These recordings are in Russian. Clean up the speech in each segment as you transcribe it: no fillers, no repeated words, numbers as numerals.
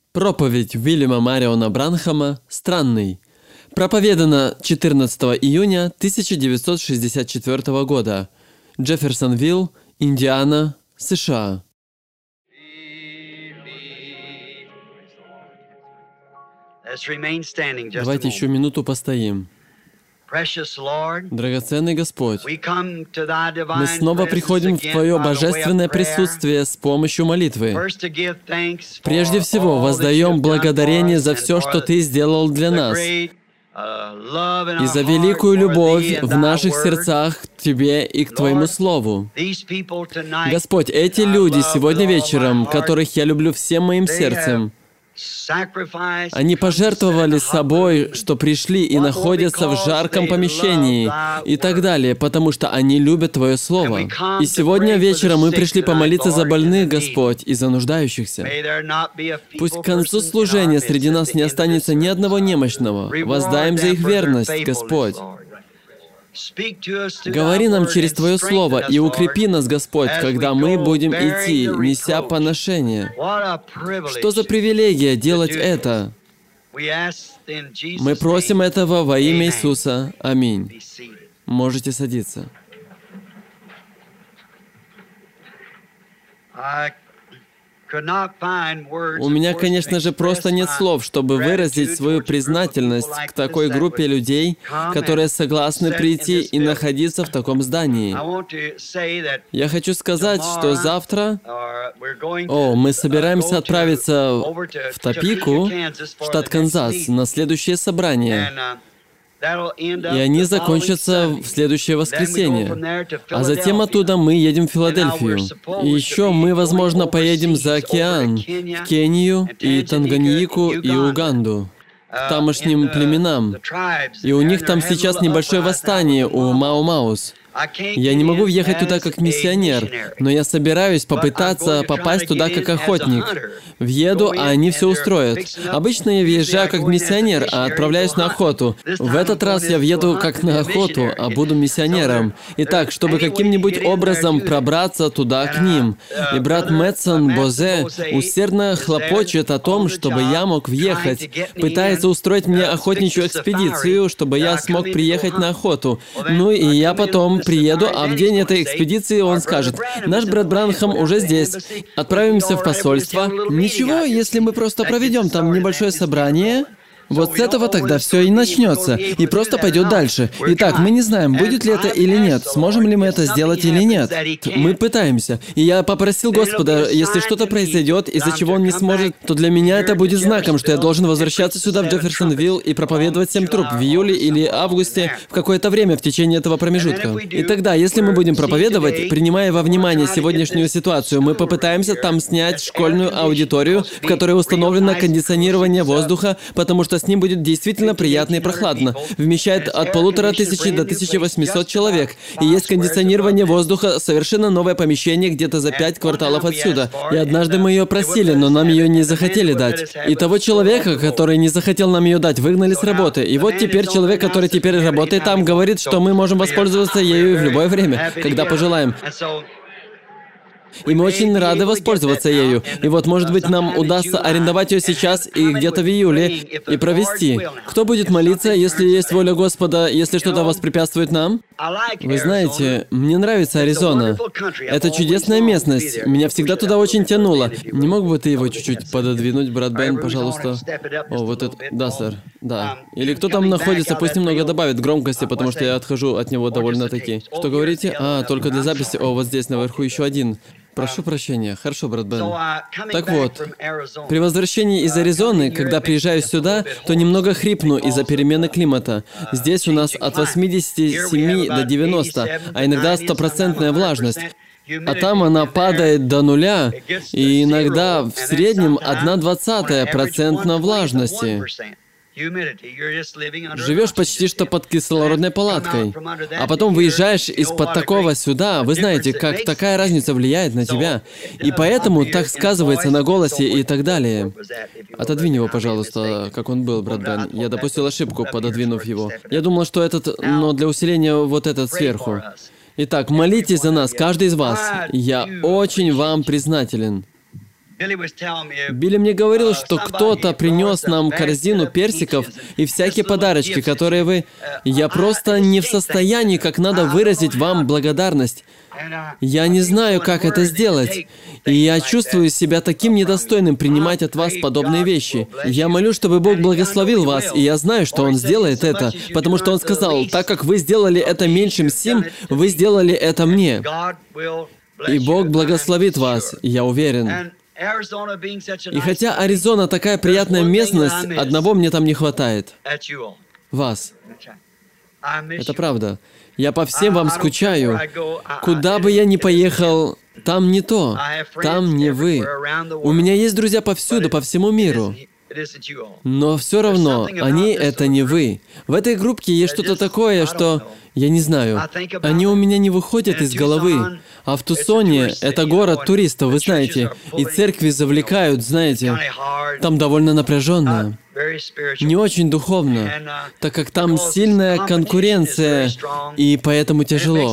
Проповедь Уильяма Мариона Бранхама «Странный». Проповедана 14 июня 1964 года. Джефферсонвилл, Индиана, США. Давайте еще минуту постоим. Драгоценный Господь, мы снова приходим в Твое божественное присутствие с помощью молитвы. Прежде всего, воздаем благодарение за все, что Ты сделал для нас, и за великую любовь в наших сердцах к Тебе и к Твоему Слову. Господь, эти люди сегодня вечером, которых я люблю всем моим сердцем, они пожертвовали собой, что пришли и находятся в жарком помещении и так далее, потому что они любят Твое Слово. И сегодня вечером мы пришли помолиться за больных, Господь, и за нуждающихся. Пусть к концу служения среди нас не останется ни одного немощного. Воздаем за их верность, Господь. Говори нам через Твое Слово и укрепи нас, Господь, когда мы будем идти, неся поношение. Что за привилегия делать это? Мы просим этого во имя Иисуса. Аминь. Можете садиться. У меня, конечно же, просто нет слов, чтобы выразить свою признательность к такой группе людей, которые согласны прийти и находиться в таком здании. Я хочу сказать, что завтра мы собираемся отправиться в Топеку, штат Канзас, на следующее собрание. И они закончатся в следующее воскресенье. А затем оттуда мы едем в Филадельфию. И еще мы, возможно, поедем за океан, в Кению, и Танганьику, и Уганду, к тамошним племенам. И у них там сейчас небольшое восстание у Мау-Маус. Я не могу въехать туда как миссионер, но я собираюсь попытаться попасть туда как охотник. Въеду, а они все устроят. Обычно я въезжаю как миссионер, а отправляюсь на охоту. В этот раз я въеду как на охоту, а буду миссионером. Итак, чтобы каким-нибудь образом пробраться туда к ним. И брат Мэтсон Бозе усердно хлопочет о том, чтобы я мог въехать. Пытается устроить мне охотничью экспедицию, чтобы я смог приехать на охоту. Ну и я потом приеду, а в день этой экспедиции он скажет: «Наш брат Бранхам уже здесь. Отправимся в посольство». Ничего, если мы просто проведем там небольшое собрание. Вот с этого тогда все и начнется, и просто пойдет дальше. Итак, мы не знаем, будет ли это или нет, сможем ли мы это сделать или нет. Мы пытаемся. И я попросил Господа, если что-то произойдет, из-за чего Он не сможет, то для меня это будет знаком, что я должен возвращаться сюда, в Джефферсонвилл, и проповедовать 7 труб в июле или августе, в какое-то время в течение этого промежутка. И тогда, если мы будем проповедовать, принимая во внимание сегодняшнюю ситуацию, мы попытаемся там снять школьную аудиторию, в которой установлено кондиционирование воздуха, потому что с ним будет действительно приятно и прохладно. Вмещает от 1500 до 1800 человек. И есть кондиционирование воздуха, совершенно новое помещение где-то за 5 кварталов отсюда. И однажды мы ее просили, но нам ее не захотели дать. И того человека, который не захотел нам ее дать, выгнали с работы. И вот теперь человек, который теперь работает там, говорит, что мы можем воспользоваться ею в любое время, когда пожелаем. И мы очень рады воспользоваться ею. И вот, может быть, нам удастся арендовать ее сейчас и где-то в июле и провести. Кто будет молиться, если есть воля Господа, если что-то воспрепятствует нам? Вы знаете, мне нравится Аризона. Это чудесная местность. Меня всегда туда очень тянуло. Не мог бы ты его чуть-чуть пододвинуть, брат Бен, пожалуйста? О, вот это... Да, сэр. Да. Или кто там находится, пусть немного добавит громкости, потому что я отхожу от него довольно-таки. Что говорите? А, только для записи. О, вот здесь наверху еще один. Прошу прощения. Хорошо, брат Бен. Так вот, при возвращении из Аризоны, когда приезжаю сюда, то немного хрипну из-за перемены климата. Здесь у нас от 87 до 90, а иногда 100% влажность. А там она падает до 0, и иногда в среднем 1/20% влажности. Живешь почти что под кислородной палаткой, а потом выезжаешь из-под такого сюда. Вы знаете, как такая разница влияет на тебя. И поэтому так сказывается на голосе и так далее. Отодвинь его, пожалуйста, как он был, брат Бен. Я допустил ошибку, пододвинув его. Я думал, что этот, но для усиления вот этот сверху. Итак, молитесь за нас, каждый из вас. Я очень вам признателен. Билли мне говорил, что кто-то принес нам корзину персиков и всякие подарочки, которые вы... Я просто не в состоянии как надо выразить вам благодарность. Я не знаю, как это сделать. И я чувствую себя таким недостойным принимать от вас подобные вещи. Я молю, чтобы Бог благословил вас, и я знаю, что Он сделает это, потому что Он сказал, так как вы сделали это меньшим сим, вы сделали это мне. И Бог благословит вас, я уверен. И хотя Аризона такая приятная местность, одного мне там не хватает. Вас. Это правда. Я по всем вам скучаю. Куда бы я ни поехал, там не то. Там не вы. У меня есть друзья повсюду, по всему миру. Но все равно, они — это не вы. В этой группке есть что-то такое, что... Я не знаю. Они у меня не выходят из головы. А в Тусоне — это город туристов, вы знаете. И церкви завлекают, знаете. Там довольно напряженно. Не очень духовно, так как там сильная конкуренция, и поэтому тяжело.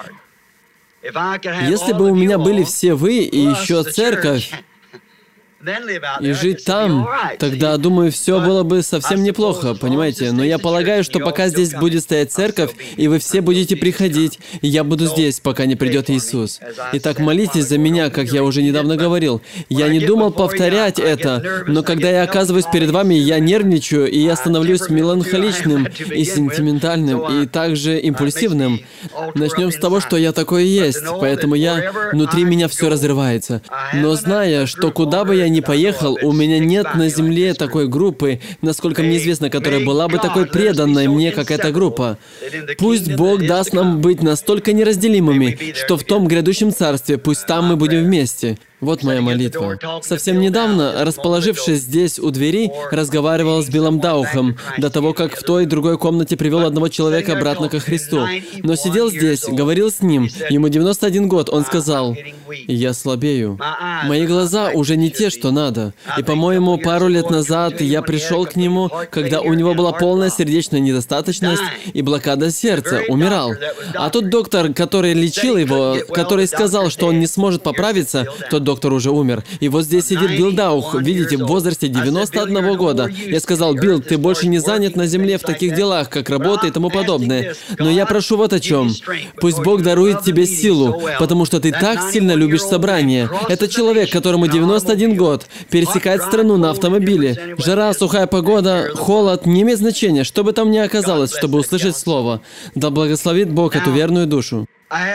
Если бы у меня были все вы и еще церковь, и жить там, тогда, думаю, все было бы совсем неплохо, понимаете? Но я полагаю, что пока здесь будет стоять церковь, и вы все будете приходить, и я буду здесь, пока не придет Иисус. Итак, молитесь за меня, как я уже недавно говорил. Я не думал повторять это, но когда я оказываюсь перед вами, я нервничаю, и я становлюсь меланхоличным и сентиментальным, и также импульсивным. Начнем с того, что я такой и есть, поэтому внутри меня все разрывается. Но зная, что куда бы я ни поехал, у меня нет на земле такой группы, насколько мне известно, которая была бы такой преданной мне, как эта группа. Пусть Бог даст нам быть настолько неразделимыми, что в том грядущем царстве, пусть там мы будем вместе. Вот моя молитва. Совсем недавно, расположившись здесь у двери, разговаривал с Биллом Даухом, до того, как в той и другой комнате привел одного человека обратно ко Христу. Но сидел здесь, говорил с ним, ему 91 год, он сказал, «Я слабею. Мои глаза уже не те, что надо. И, по-моему, пару лет назад я пришел к нему, когда у него была полная сердечная недостаточность и блокада сердца, умирал. А тот доктор, который лечил его, который сказал, что он не сможет поправиться, тот доктор уже умер. И вот здесь сидит Билл Даух, видите, в возрасте 91 года. Я сказал, Билл, ты больше не занят на земле в таких делах, как работа и тому подобное. Но я прошу вот о чем. Пусть Бог дарует тебе силу, потому что ты так сильно любишь собрание. Это человек, которому 91 год, пересекает страну на автомобиле. Жара, сухая погода, холод, не имеет значения, что бы там ни оказалось, чтобы услышать слово. Да благословит Бог эту верную душу.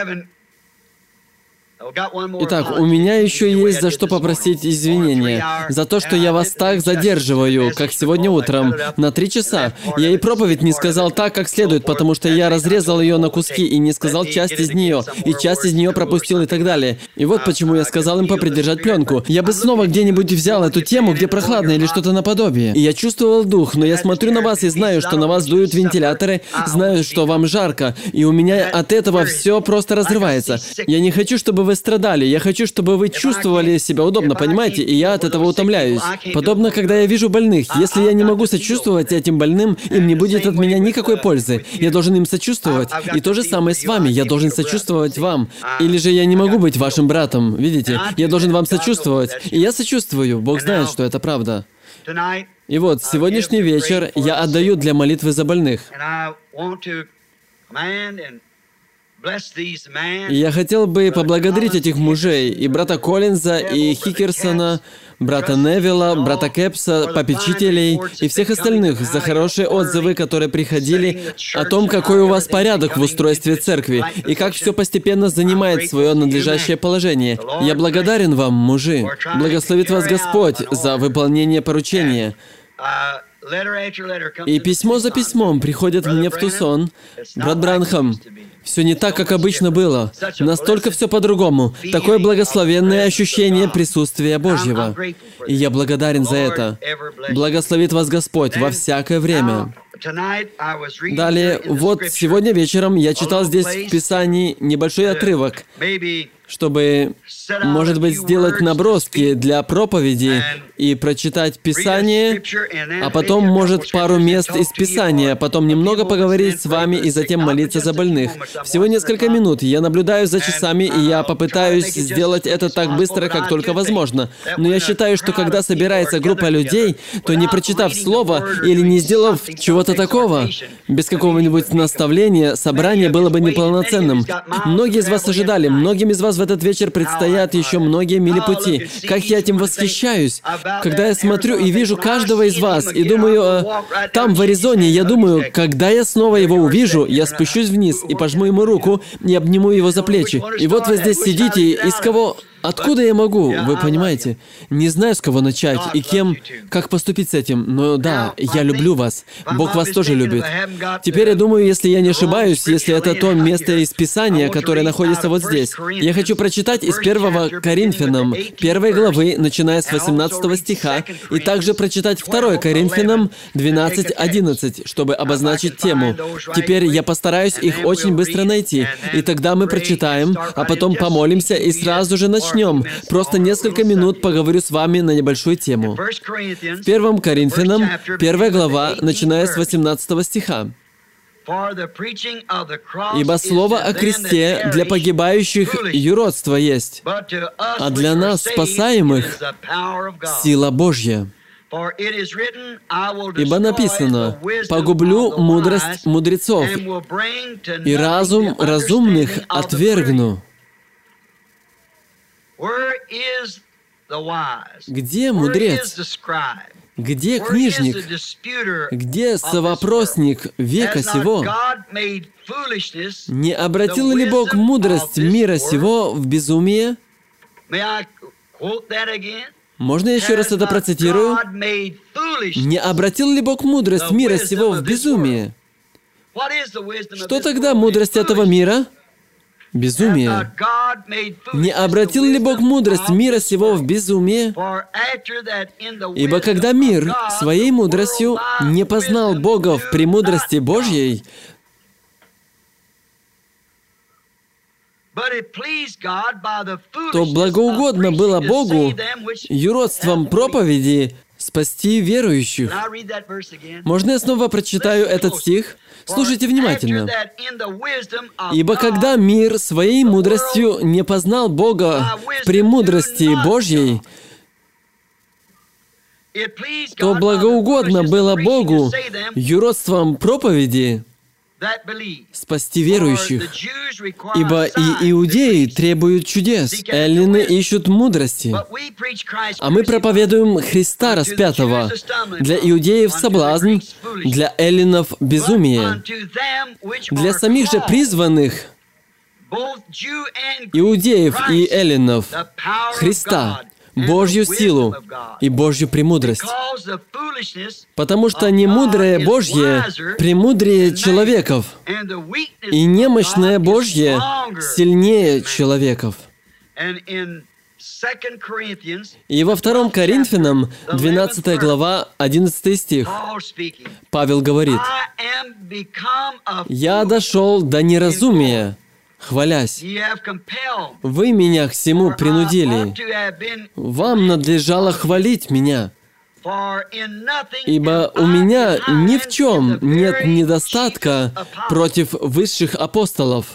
Итак, у меня еще есть за что попросить извинения. За то, что я вас так задерживаю, как сегодня утром, на 3 часа. Я и проповедь не сказал так, как следует, потому что я разрезал ее на куски и не сказал часть из нее, и часть из нее пропустил и так далее. И вот почему я сказал им попридержать пленку. Я бы снова где-нибудь взял эту тему, где прохладно или что-то наподобие. И я чувствовал дух, но я смотрю на вас и знаю, что на вас дуют вентиляторы, знаю, что вам жарко, и у меня от этого все просто разрывается. Я не хочу, чтобы вы страдали. Я хочу, чтобы вы чувствовали себя удобно, понимаете? И я от этого утомляюсь. Подобно, когда я вижу больных. Если я не могу сочувствовать этим больным, им не будет от меня никакой пользы. Я должен им сочувствовать. И то же самое с вами. Я должен сочувствовать вам. Или же я не могу быть вашим братом. Видите? Я должен вам сочувствовать. И я сочувствую. Бог знает, что это правда. И вот, сегодняшний вечер я отдаю для молитвы за больных. И я хотел бы поблагодарить этих мужей, и брата Коллинза, и Хикерсона, брата Невилла, брата Кэпса, попечителей и всех остальных за хорошие отзывы, которые приходили о том, какой у вас порядок в устройстве церкви, и как все постепенно занимает свое надлежащее положение. Я благодарен вам, мужи. Благословит вас Господь за выполнение поручения. И письмо за письмом приходит мне в Тусон. Брат Бранхам, все не так, как обычно было. Настолько все по-другому. Такое благословенное ощущение присутствия Божьего. И я благодарен за это. Благословит вас Господь во всякое время. Далее, вот сегодня вечером я читал здесь в Писании небольшой отрывок, чтобы, может быть, сделать наброски для проповеди и прочитать Писание, а потом, может, пару мест из Писания, потом немного поговорить с вами и затем молиться за больных. Всего несколько минут. Я наблюдаю за часами, и я попытаюсь сделать это так быстро, как только возможно. Но я считаю, что когда собирается группа людей, то не прочитав слово или не сделав чего-то такого, без какого-нибудь наставления, собрание было бы неполноценным. Многие из вас ожидали, многим из вас в этот вечер предстоят еще многие мили пути. Как я этим восхищаюсь, когда я смотрю и вижу каждого из вас, и думаю, там, в Аризоне, я думаю, когда я снова его увижу, я спущусь вниз и пожму ему руку и обниму его за плечи. И вот вы здесь сидите, из кого... Откуда я могу, вы понимаете? Не знаю, с кого начать и кем, как поступить с этим, но да, я люблю вас. Бог вас тоже любит. Теперь я думаю, если я не ошибаюсь, если это то место из Писания, которое находится вот здесь, я хочу прочитать из 1 Коринфянам, 1 главы, начиная с 18 стиха, и также прочитать 2 Коринфянам 12:11, чтобы обозначить тему. Теперь я постараюсь их очень быстро найти, и тогда мы прочитаем, а потом помолимся и сразу же начнем. Просто несколько минут поговорю с вами на небольшую тему. В 1 Коринфянам, 1 глава, начиная с 18 стиха. «Ибо слово о кресте для погибающих юродство есть, а для нас, спасаемых, сила Божья. Ибо написано, погублю мудрость мудрецов, и разум разумных отвергну». Где мудрец? Где книжник? Где совопросник века сего? Не обратил ли Бог мудрость мира сего в безумие? Можно я еще раз это процитирую? Не обратил ли Бог мудрость мира сего в безумие? Что тогда мудрость этого мира? Безумие. Не обратил ли Бог мудрость мира сего в безумие? Ибо когда мир своей мудростью не познал Бога в премудрости Божьей, то благоугодно было Богу юродством проповеди спасти верующих. Можно я снова прочитаю этот стих? Слушайте внимательно. «Ибо когда мир своей мудростью не познал Бога в премудрости Божьей, то благоугодно было Богу юродством проповеди спасти верующих. Ибо и иудеи требуют чудес, эллины ищут мудрости. А мы проповедуем Христа распятого. Для иудеев соблазн, для эллинов безумие. Для самих же призванных, иудеев и эллинов, Христа, Божью силу и Божью премудрость. Потому что немудрое Божье премудрее человеков, и немощное Божье сильнее человеков». И во 2 Коринфянам, 12 глава, 11 стих, Павел говорит, «Я дошел до неразумия, хвалясь. Вы меня к всему принудили. Вам надлежало хвалить меня. Ибо у меня ни в чем нет недостатка против высших апостолов,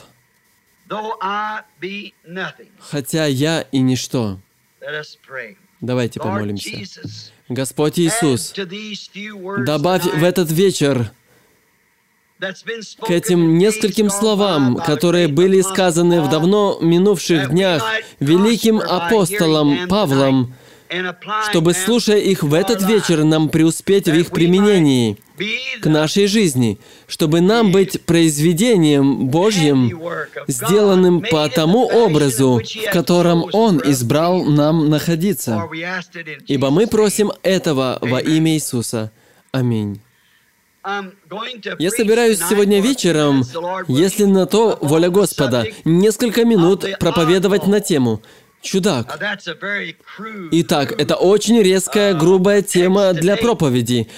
хотя я и ничто». Давайте помолимся. Господь Иисус, добавь в этот вечер к этим нескольким словам, которые были сказаны в давно минувших днях великим апостолом Павлом, чтобы, слушая их в этот вечер, нам преуспеть в их применении к нашей жизни, чтобы нам быть произведением Божьим, сделанным по тому образу, в котором Он избрал нам находиться. Ибо мы просим этого во имя Иисуса. Аминь. Я собираюсь сегодня вечером, если на то воля Господа, несколько минут проповедовать на тему «Чудак». Итак, это очень резкая, грубая тема для проповеди.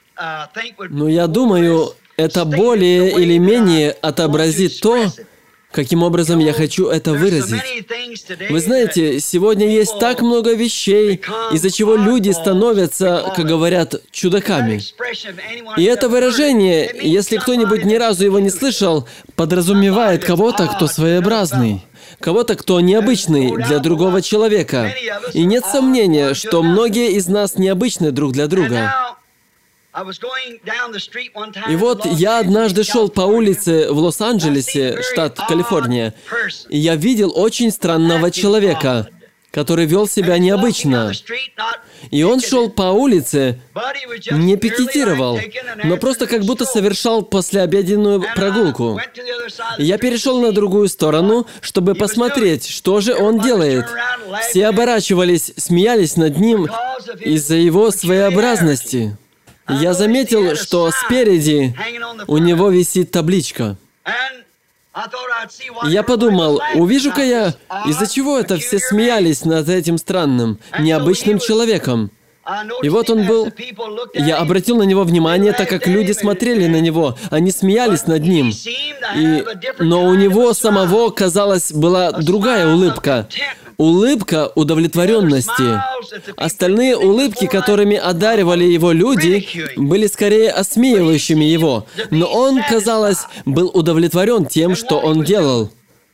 Но я думаю, это более или менее отобразит то, Каким образом я хочу это выразить? Вы знаете, сегодня есть так много вещей, из-за чего люди становятся, как говорят, чудаками. И это выражение, если кто-нибудь ни разу его не слышал, подразумевает кого-то, кто своеобразный, кого-то, кто необычный для другого человека. И нет сомнения, что многие из нас необычны друг для друга. И вот я однажды шел по улице в Лос-Анджелесе, штат Калифорния, и я видел очень странного человека, который вел себя необычно. И он шел по улице, не пикетировал, но просто как будто совершал послеобеденную прогулку. И я перешел на другую сторону, чтобы посмотреть, что же он делает. Все оборачивались, смеялись над ним из-за его своеобразности. Я заметил, что спереди у него висит табличка. Я подумал, увижу-ка я, из-за чего это все смеялись над этим странным, необычным человеком. И вот он был. Я обратил на него внимание, так как люди смотрели на него, они смеялись над ним. Но у него самого, казалось, была другая улыбка. Улыбка удовлетворенности. Остальные улыбки, которыми одаривали его люди, были скорее осмеивающими его. Но он, казалось, был удовлетворен тем, что он делал.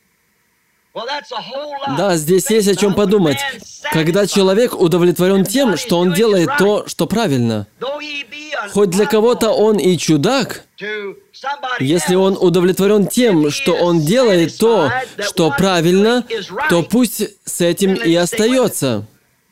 Да, здесь есть о чем подумать. Когда человек удовлетворен тем, что он делает то, что правильно, хоть для кого-то он и чудак, если он удовлетворен тем, что он делает то, что правильно, то пусть с этим и остается.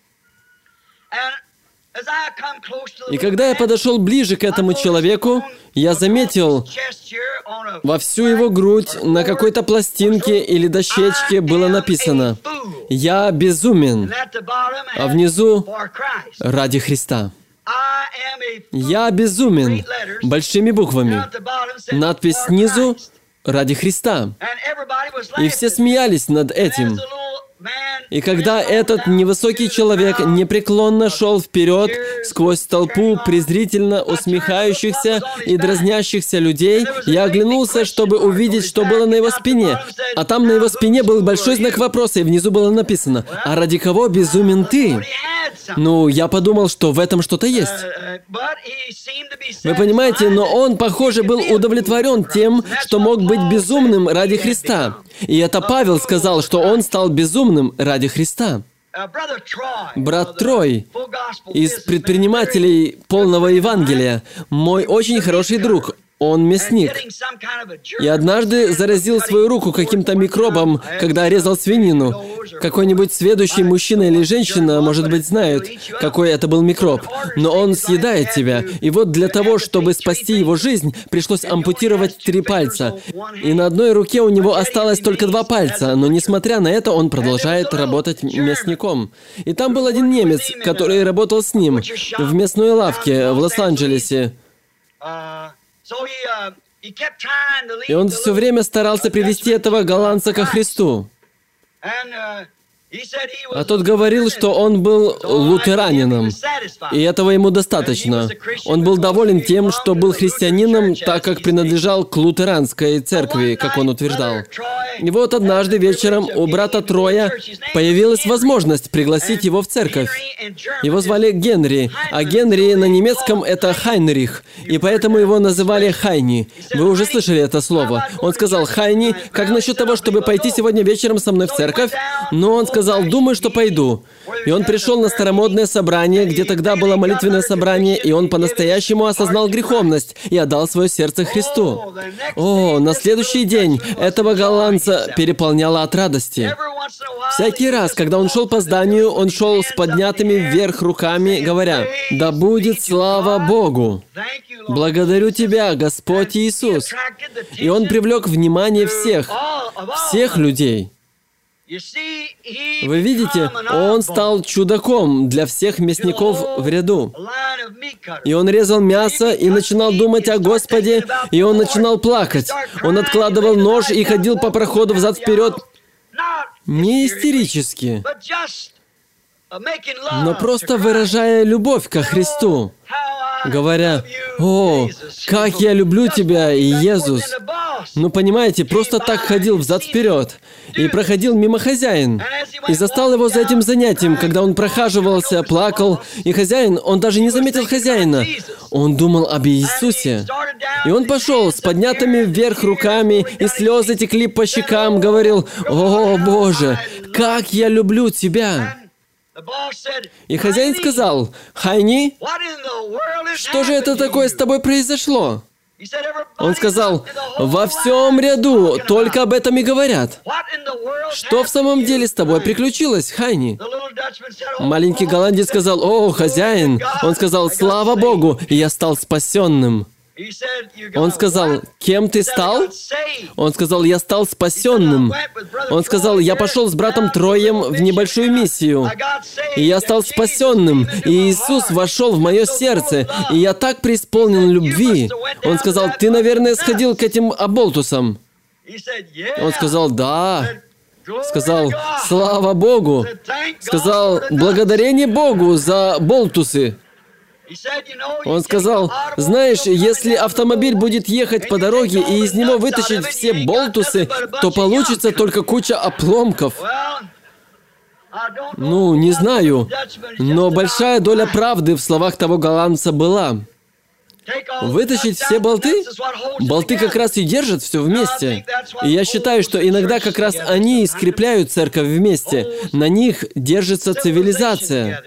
И когда я подошел ближе к этому человеку, я заметил, во всю его грудь на какой-то пластинке или дощечке было написано «Я безумен», а внизу «Ради Христа». «Я безумен» большими буквами. Надпись снизу «Ради Христа». И все смеялись над этим. И когда этот невысокий человек непреклонно шел вперед сквозь толпу презрительно усмехающихся и дразнящихся людей, я оглянулся, чтобы увидеть, что было на его спине. А там на его спине был большой знак вопроса, и внизу было написано: «А ради кого безумен ты?» Ну, я подумал, что в этом что-то есть. Вы понимаете, но он, похоже, был удовлетворен тем, что мог быть безумным ради Христа. И это Павел сказал, что он стал безумным ради Христа. Брат Трой из предпринимателей полного Евангелия, мой очень хороший друг. Он мясник. И однажды заразил свою руку каким-то микробом, когда резал свинину. Какой-нибудь сведущий мужчина или женщина, может быть, знает, какой это был микроб. Но он съедает тебя. И вот для того, чтобы спасти его жизнь, пришлось ампутировать 3 пальца. И на одной руке у него осталось только 2 пальца. Но несмотря на это, он продолжает работать мясником. И там был один немец, который работал с ним в мясной лавке в Лос-Анджелесе. И он все время старался привести этого голландца ко Христу. А тот говорил, что он был лутеранином, и этого ему достаточно. Он был доволен тем, что был христианином, так как принадлежал к лутеранской церкви, как он утверждал. И вот однажды вечером у брата Троя появилась возможность пригласить его в церковь. Его звали Генри, а Генри на немецком это Хайнрих, и поэтому его называли Хайни. Вы уже слышали это слово. Он сказал: «Хайни, как насчет того, чтобы пойти сегодня вечером со мной в церковь?» Но он сказал: «Думаю, что пойду». И он пришел на старомодное собрание, где тогда было молитвенное собрание, и он по-настоящему осознал греховность и отдал свое сердце Христу. О, на следующий день этого голландца переполняло от радости. Всякий раз, когда он шел по зданию, он шел с поднятыми вверх руками, говоря: «Да будет слава Богу! Благодарю Тебя, Господь Иисус!» И он привлек внимание всех людей. Вы видите, он стал чудаком для всех мясников в ряду. И он резал мясо и начинал думать о Господе, и он начинал плакать. Он откладывал нож и ходил по проходу взад-вперед, не истерически, но просто выражая любовь ко Христу, говоря: «О, как я люблю Тебя, Иисус! Ну, понимаете, просто так ходил взад-вперед. И проходил мимо хозяин. И застал его за этим занятием, когда он прохаживался, плакал. И хозяин, он даже не заметил хозяина. Он думал об Иисусе. И он пошел с поднятыми вверх руками, и слезы текли по щекам, говорил: «О, Боже, как я люблю Тебя!» И хозяин сказал: «Хайни, что же это такое с тобой произошло?» Он сказал: «Во всем ряду только об этом и говорят». «Что в самом деле с тобой приключилось, Хайни?» Маленький голландец сказал: «О, хозяин!» Он сказал: «Слава Богу, я стал спасенным». Он сказал: «Кем ты стал?» Он сказал: «Я стал спасенным». Он сказал: «Я пошел с братом Троем в небольшую миссию, и я стал спасенным, и Иисус вошел в мое сердце, и я так преисполнен любви». Он сказал: «Ты, наверное, сходил к этим оболтусам». Он сказал: «Да». Сказал: «Слава Богу». Сказал: «Благодарение Богу за болтусы». Он сказал: «Знаешь, если автомобиль будет ехать по дороге и из него вытащить все болтусы, то получится только куча обломков». Ну, не знаю, но большая доля правды в словах того голландца была. Вытащить все болты? Болты как раз и держат все вместе. И я считаю, что иногда как раз они и скрепляют церковь вместе. На них держится цивилизация.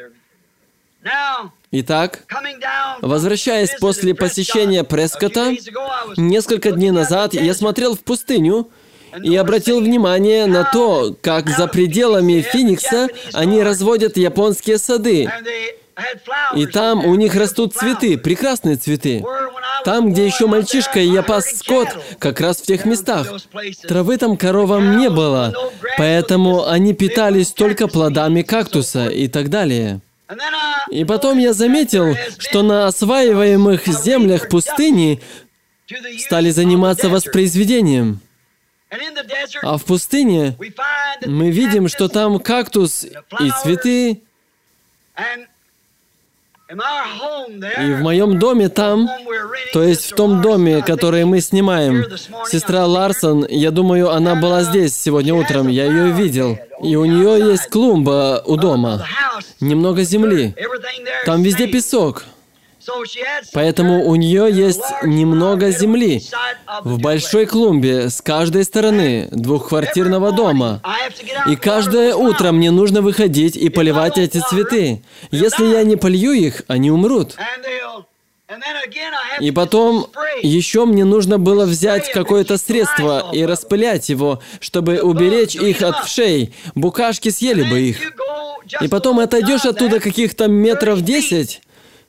Итак, возвращаясь после посещения Прескотта, несколько дней назад я смотрел в пустыню и обратил внимание на то, как за пределами Финикса они разводят японские сады. И там у них растут цветы, прекрасные цветы. Там, где еще мальчишка и я пас скот, как раз в тех местах. Травы там коровам не было, поэтому они питались только плодами кактуса и так далее. И потом я заметил, что на осваиваемых землях пустыни стали заниматься воспроизведением. А в пустыне мы видим, что там кактус и цветы. И в моем доме там, то есть в том доме, который мы снимаем, сестра Ларсон, я думаю, она была здесь сегодня утром, я ее видел. И у нее есть клумба у дома, немного земли. Там везде песок. Поэтому у нее есть немного земли в большой клумбе с каждой стороны двухквартирного дома. И каждое утро мне нужно выходить и поливать эти цветы. Если я не полью их, они умрут. И потом еще мне нужно было взять какое-то средство и распылять его, чтобы уберечь их от вшей. Букашки съели бы их. И потом отойдешь оттуда каких-то метров 10,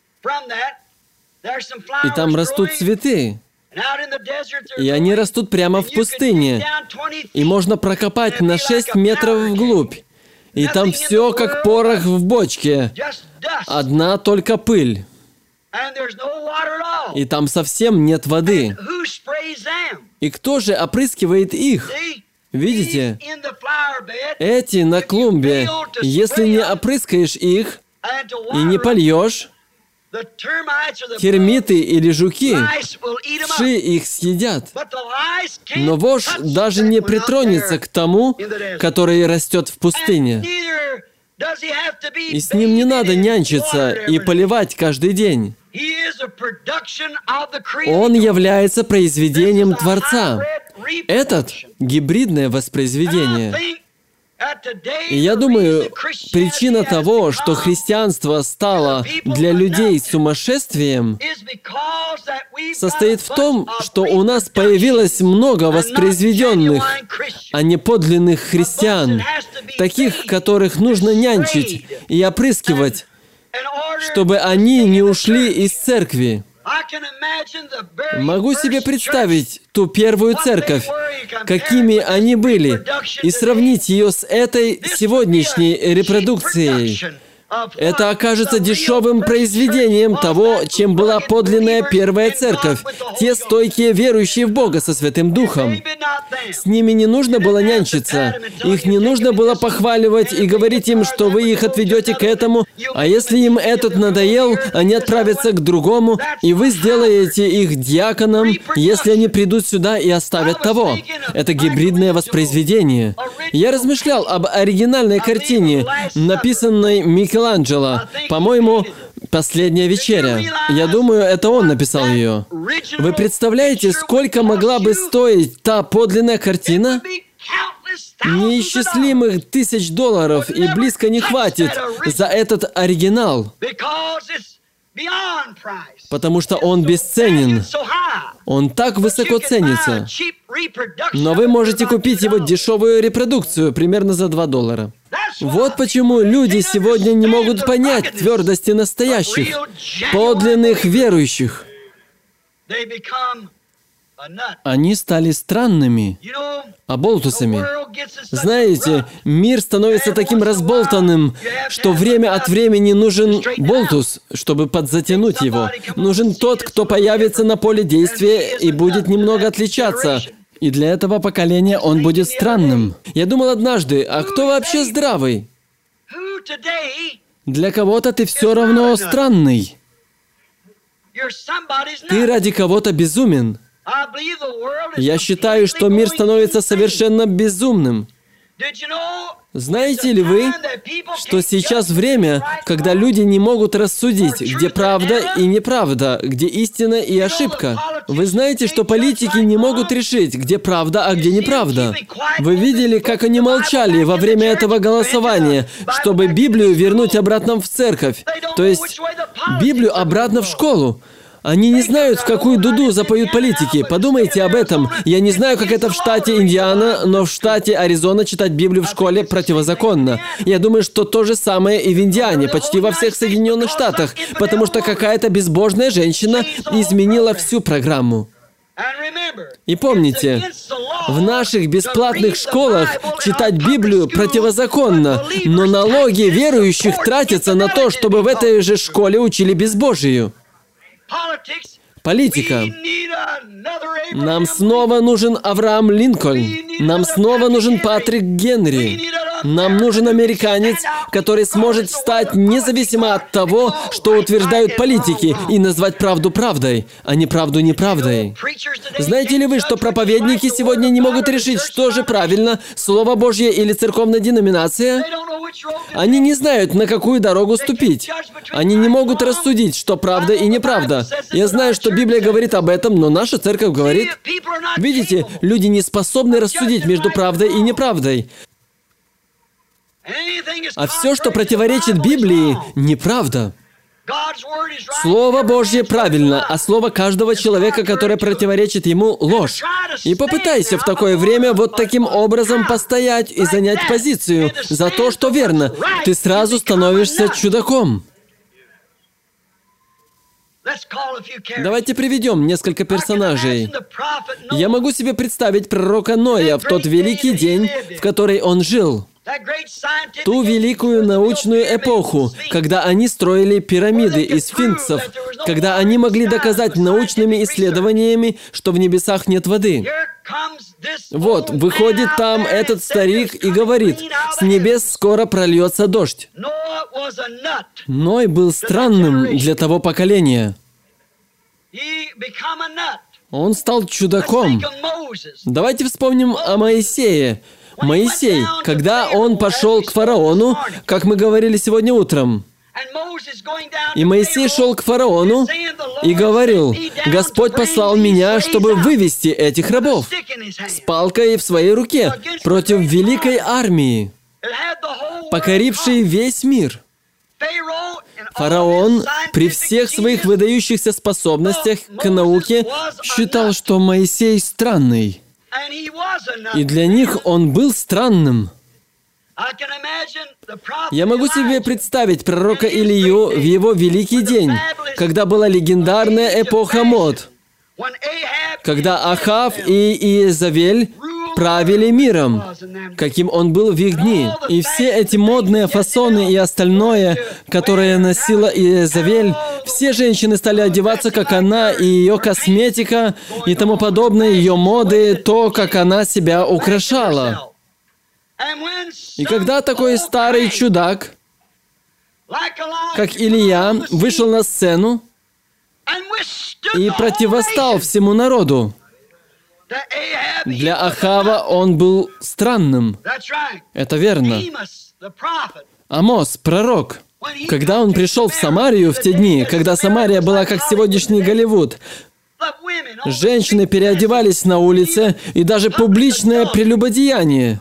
и там растут цветы. И они растут прямо в пустыне. И можно прокопать на 6 метров вглубь. И там все как порох в бочке. Одна только пыль. И там совсем нет воды. И кто же опрыскивает их? Видите? Эти на клумбе. Если не опрыскаешь их и не польешь, термиты или жуки, вши их съедят. Но вошь даже не притронется к тому, который растет в пустыне. И с ним не надо нянчиться и поливать каждый день. Он является произведением Творца. Этот — гибридное воспроизведение. И я думаю, причина того, что христианство стало для людей сумасшествием, состоит в том, что у нас появилось много воспроизведенных, а не подлинных христиан, таких, которых нужно нянчить и опрыскивать, чтобы они не ушли из церкви. Могу себе представить ту первую церковь, какими они были, и сравнить ее с этой сегодняшней репродукцией. Это окажется дешевым произведением того, чем была подлинная первая церковь. Те стойкие верующие в Бога со Святым Духом. С ними не нужно было нянчиться. Их не нужно было похваливать и говорить им, что вы их отведете к этому, а если им этот надоел, они отправятся к другому, и вы сделаете их диаконом, если они придут сюда и оставят того. Это гибридное воспроизведение. Я размышлял об оригинальной картине, написанной Микеланджело, по-моему, «Последняя вечеря». Я думаю, это он написал ее. Вы представляете, сколько могла бы стоить та подлинная картина? Неисчислимых $1000 и близко не хватит за этот оригинал, потому что он бесценен. Он так высоко ценится. Но вы можете купить его дешевую репродукцию примерно за $2. Вот почему люди сегодня не могут понять твердости настоящих, подлинных верующих. Они стали странными, оболтусами. Знаете, мир становится таким разболтанным, что время от времени нужен болтус, чтобы подзатянуть его. Нужен тот, кто появится на поле действия и будет немного отличаться. И для этого поколения он будет странным. Я думал однажды, а кто вообще здравый? Для кого-то ты все равно странный. Ты ради кого-то безумен. Я считаю, что мир становится совершенно безумным. Знаете ли вы, что сейчас время, когда люди не могут рассудить, где правда и неправда, где истина и ошибка? Вы знаете, что политики не могут решить, где правда, а где неправда? Вы видели, как они молчали во время этого голосования, чтобы Библию вернуть обратно в церковь, то есть Библию обратно в школу? Они не знают, в какую дуду запоют политики. Подумайте об этом. Я не знаю, как это в штате Индиана, но в штате Аризона читать Библию в школе противозаконно. Я думаю, что то же самое и в Индиане, почти во всех Соединенных Штатах, потому что какая-то безбожная женщина изменила всю программу. И помните, в наших бесплатных школах читать Библию противозаконно, но налоги верующих тратятся на то, чтобы в этой же школе учили безбожию. Политика. Нам снова нужен Авраам Линкольн. Нам снова нужен Патрик Генри. Нам нужен американец, который сможет встать независимо от того, что утверждают политики, и назвать правду правдой, а неправду неправдой. Знаете ли вы, что проповедники сегодня не могут решить, что же правильно, Слово Божье или церковная деноминация? Они не знают, на какую дорогу ступить. Они не могут рассудить, что правда и неправда. Я знаю, что Библия говорит об этом, но наша церковь говорит... Видите, люди не способны рассудить между правдой и неправдой. А все, что противоречит Библии, неправда. Слово Божье правильно, а слово каждого человека, которое противоречит ему, ложь. И попытайся в такое время вот таким образом постоять и занять позицию за то, что верно. Ты сразу становишься чудаком. Давайте приведем несколько персонажей. Я могу себе представить пророка Ноя в тот великий день, в который он жил. Ту великую научную эпоху, когда они строили пирамиды из сфинксов, когда они могли доказать научными исследованиями, что в небесах нет воды. Вот, выходит там этот старик и говорит, с небес скоро прольется дождь. Ной был странным для того поколения. Он стал чудаком. Давайте вспомним о Моисее. Моисей, когда он пошел к фараону, как мы говорили сегодня утром, и Моисей шел к фараону и говорил, «Господь послал меня, чтобы вывести этих рабов с палкой в своей руке против великой армии, покорившей весь мир». Фараон при всех своих выдающихся способностях к науке считал, что Моисей странный. И для них он был странным. Я могу себе представить пророка Илию в его великий день, когда была легендарная эпоха мод, когда Ахав и Иезавель правили миром, каким он был в их дни. И все эти модные фасоны и остальное, которое носила Иезавель, все женщины стали одеваться, как она, и ее косметика, и тому подобное, ее моды, то, как она себя украшала. И когда такой старый чудак, как Илия, вышел на сцену и противостал всему народу, для Ахава он был странным. Это верно. Амос, пророк, когда он пришел в Самарию в те дни, когда Самария была как сегодняшний Голливуд, женщины переодевались на улице, и даже публичное прелюбодеяние.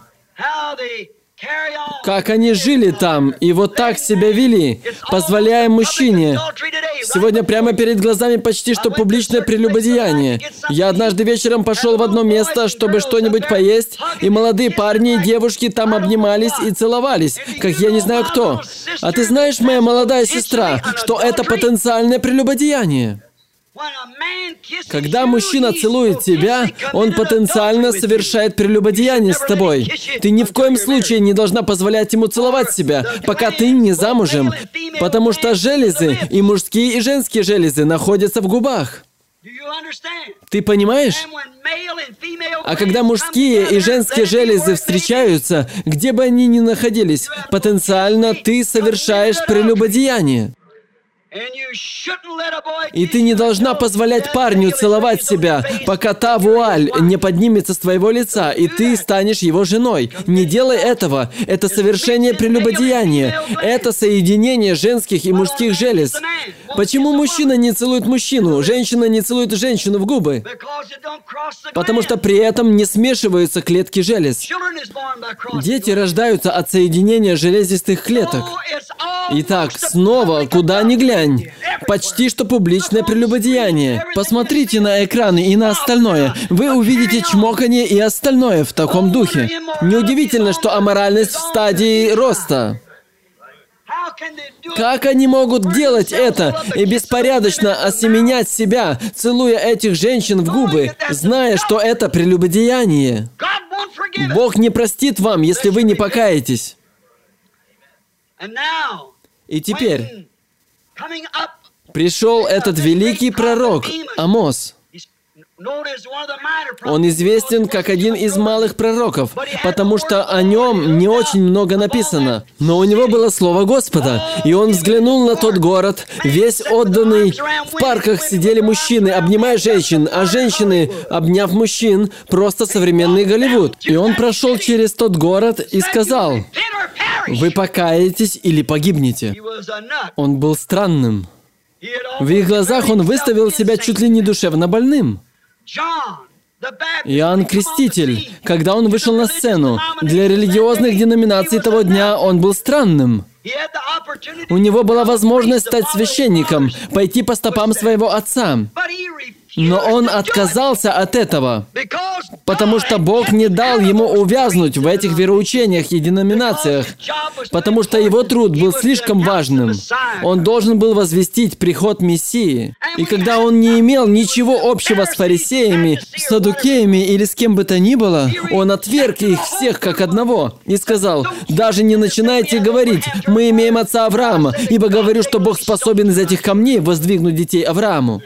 Как они жили там и вот так себя вели, позволяя мужчине. Сегодня прямо перед глазами почти что публичное прелюбодеяние. Я однажды вечером пошел в одно место, чтобы что-нибудь поесть, и молодые парни и девушки там обнимались и целовались, как я не знаю кто. А ты знаешь, моя молодая сестра, что это потенциальное прелюбодеяние? Когда мужчина целует тебя, он потенциально совершает прелюбодеяние с тобой. Ты ни в коем случае не должна позволять ему целовать себя, пока ты не замужем, потому что железы, и мужские, и женские железы, находятся в губах. Ты понимаешь? А когда мужские и женские железы встречаются, где бы они ни находились, потенциально ты совершаешь прелюбодеяние. И ты не должна позволять парню целовать себя, пока та вуаль не поднимется с твоего лица, и ты станешь его женой. Не делай этого. Это совершение прелюбодеяния. Это соединение женских и мужских желез. Почему мужчина не целует мужчину, женщина не целует женщину в губы? Потому что при этом не смешиваются клетки желез. Дети рождаются от соединения железистых клеток. Итак, снова, куда ни глянь, почти что публичное прелюбодеяние. Посмотрите на экраны и на остальное. Вы увидите чмоканье и остальное в таком духе. Неудивительно, что аморальность в стадии роста. Как они могут делать это и беспорядочно осеменять себя, целуя этих женщин в губы, зная, что это прелюбодеяние? Бог не простит вам, если вы не покаетесь. И теперь пришел этот великий пророк Амос. Он известен как один из малых пророков, потому что о нем не очень много написано. Но у него было слово Господа, и он взглянул на тот город, весь отданный. В парках сидели мужчины, обнимая женщин, а женщины, обняв мужчин, просто современный Голливуд. И он прошел через тот город и сказал: «Вы покаетесь или погибнете». Он был странным. В их глазах он выставил себя чуть ли не душевно больным. Иоанн Креститель, когда он вышел на сцену, для религиозных деноминаций того дня он был странным. У него была возможность стать священником, пойти по стопам своего отца. Но он отказался от этого, потому что Бог не дал ему увязнуть в этих вероучениях и деноминациях, потому что его труд был слишком важным. Он должен был возвестить приход Мессии. И когда он не имел ничего общего с фарисеями, с саддукеями или с кем бы то ни было, он отверг их всех как одного и сказал: «Даже не начинайте говорить, мы имеем отца Авраама, ибо говорю, что Бог способен из этих камней воздвигнуть детей Аврааму».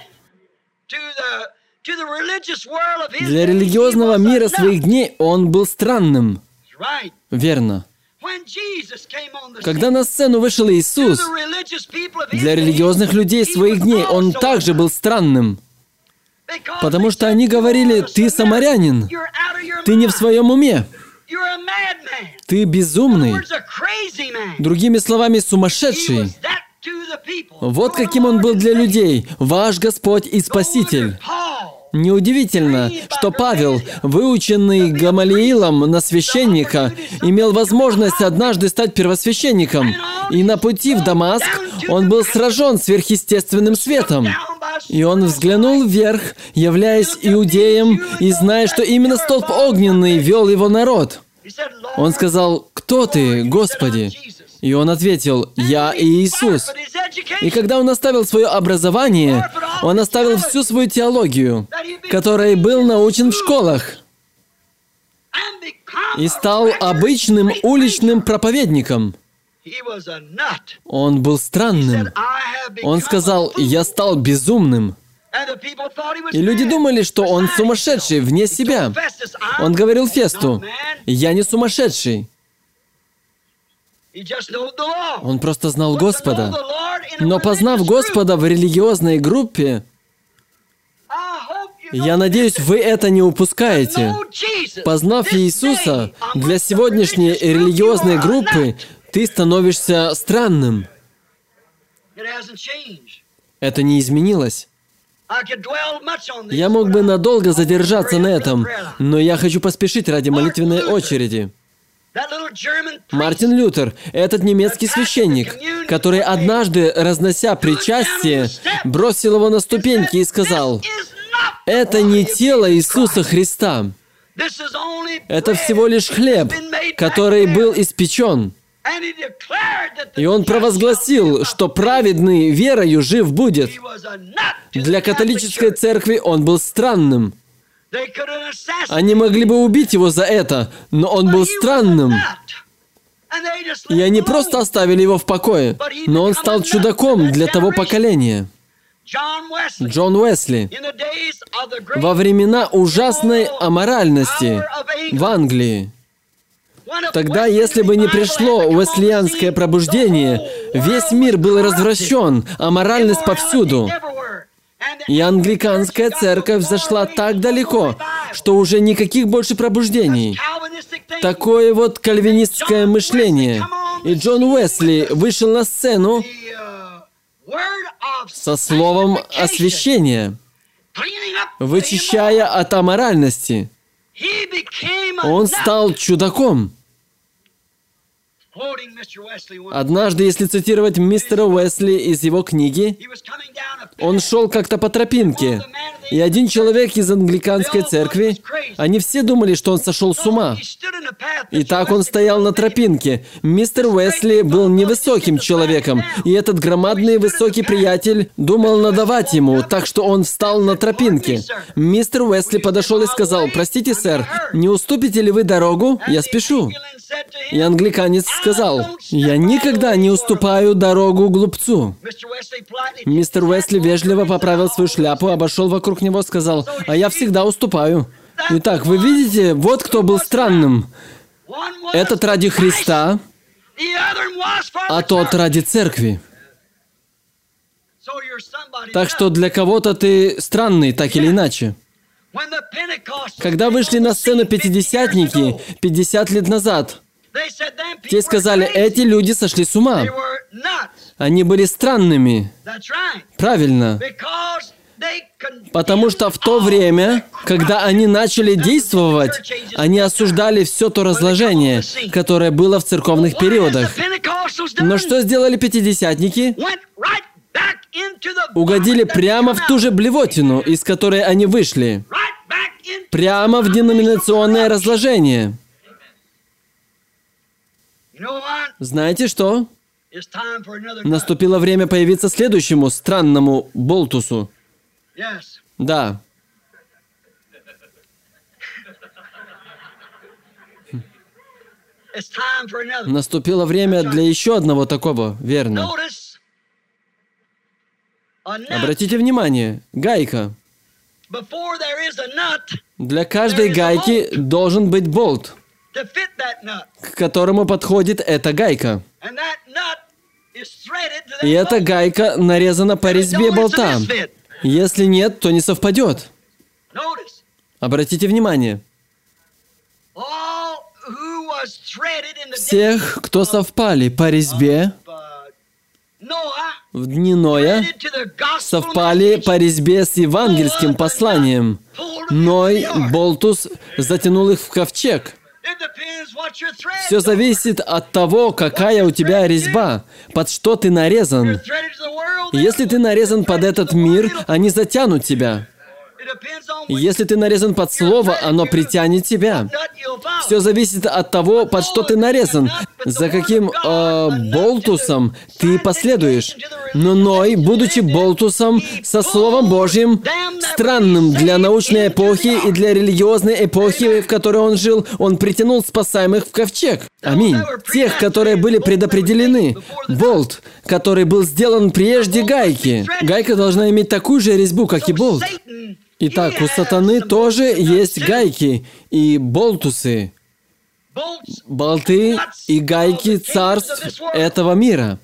Для религиозного мира своих дней он был странным. Верно. Когда на сцену вышел Иисус, для религиозных людей своих дней он также был странным. Потому что они говорили: «Ты самарянин, ты не в своем уме, ты безумный». Другими словами, сумасшедший. Вот каким он был для людей, ваш Господь и Спаситель. Неудивительно, что Павел, выученный Гамалиилом на священника, имел возможность однажды стать первосвященником, и на пути в Дамаск он был сражен сверхъестественным светом. И он взглянул вверх, являясь иудеем, и зная, что именно столб огненный вел его народ. Он сказал: «Кто ты, Господи?» И он ответил: «Я Иисус». И когда он оставил свое образование, он оставил всю свою теологию, которой был научен в школах. и стал обычным уличным проповедником. Он был странным. Он сказал: «Я стал безумным». И люди думали, что он сумасшедший, вне себя. Он говорил Фесту: «Я не сумасшедший». Он просто знал Господа. Но познав Господа в религиозной группе, я надеюсь, вы это не упускаете. Познав Иисуса для сегодняшней религиозной группы, ты становишься странным. Это не изменилось. Я мог бы надолго задержаться на этом, но я хочу поспешить ради молитвенной очереди. Мартин Лютер, этот немецкий священник, который однажды, разнося причастие, бросил его на ступеньки и сказал: «Это не тело Иисуса Христа. Это всего лишь хлеб, который был испечен». И он провозгласил, что праведный верою жив будет. Для католической церкви он был странным. Они могли бы убить его за это, но он был странным. И они просто оставили его в покое, но он стал чудаком для того поколения. Джон Уэсли. Во времена ужасной аморальности в Англии. Тогда, если бы не пришло уэслианское пробуждение, весь мир был развращен, аморальность повсюду. И англиканская церковь зашла так далеко, что уже никаких больше пробуждений. Такое вот кальвинистское мышление. И Джон Уэсли вышел на сцену со словом освящения, вычищая от аморальности. Он стал чудаком. Однажды, если цитировать мистера Уэсли из его книги, он шел как-то по тропинке, и один человек из англиканской церкви, они все думали, что он сошел с ума. И так он стоял на тропинке. Мистер Уэсли был невысоким человеком, и этот громадный высокий приятель думал надавать ему, так что он встал на тропинке. Мистер Уэсли подошел и сказал: «Простите, сэр, не уступите ли вы дорогу? Я спешу». И англиканец сказал: «Я никогда не уступаю дорогу глупцу». Мистер Уэсли вежливо поправил свою шляпу, обошел вокруг него, сказал: «А я всегда уступаю». Итак, вы видите, вот кто был странным. Этот ради Христа, а тот ради церкви. Так что для кого-то ты странный, так или иначе. Когда вышли на сцену пятидесятники 50 лет назад, те сказали: эти люди сошли с ума. Они были странными. Правильно. Потому что в то время, когда они начали действовать, они осуждали все то разложение, которое было в церковных периодах. Но что сделали пятидесятники? Угодили прямо в ту же блевотину, из которой они вышли. Прямо в деноминационное разложение. Знаете что? Наступило время появиться следующему странному болтусу. Да. Наступило время для еще одного такого, верно? Обратите внимание, гайка. Для каждой гайки должен быть болт, к которому подходит эта гайка. И эта гайка нарезана по резьбе болта. Если нет, то не совпадет. Обратите внимание. Всех, кто совпали по резьбе в дни Ноя, совпали по резьбе с евангельским посланием. Ной, болтус, затянул их в ковчег. Все зависит от того, какая у тебя резьба, под что ты нарезан. Если ты нарезан под этот мир, они затянут тебя. Если ты нарезан под слово, оно притянет тебя. Все зависит от того, под что ты нарезан. за каким болтусом ты последуешь. Но Ной, будучи болтусом со Словом Божьим, странным для научной эпохи и для религиозной эпохи, в которой он жил, он притянул спасаемых в ковчег. Аминь. Тех, которые были предопределены. Болт, который был сделан прежде гайки. Гайка должна иметь такую же резьбу, как и болт. Итак, у сатаны тоже есть гайки и болтусы. Болты и гайки царств этого мира.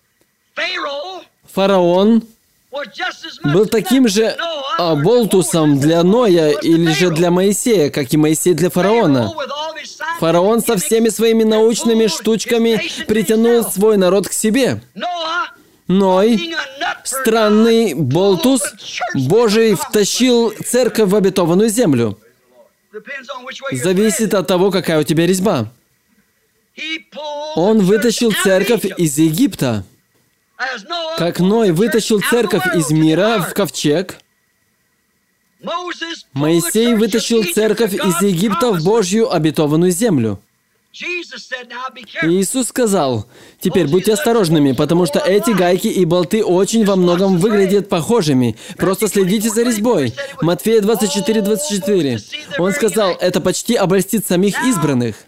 Фараон был таким же болтусом для Ноя или же для Моисея, как и Моисей для фараона. Фараон со всеми своими научными штучками притянул свой народ к себе. Ной, странный болтус Божий, втащил церковь в обетованную землю. Зависит от того, какая у тебя резьба. Он вытащил церковь из Египта. Как Ной вытащил церковь из мира в ковчег, Моисей вытащил церковь из Египта в Божью обетованную землю. И Иисус сказал: «Теперь будьте осторожными, потому что эти гайки и болты очень во многом выглядят похожими. Просто следите за резьбой». Матфея 24:24. Он сказал: «Это почти обольстит самих избранных».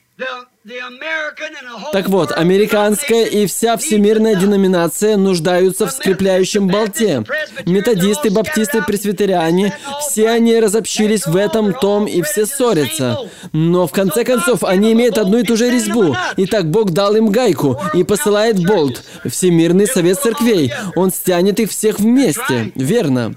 Так вот, американская и вся всемирная деноминация нуждаются в скрепляющем болте. Методисты, баптисты, пресвитериане, все они разобщились в этом, том, и все ссорятся. Но в конце концов, они имеют одну и ту же резьбу. Итак, Бог дал им гайку и посылает болт, Всемирный совет церквей. Он стянет их всех вместе. Верно.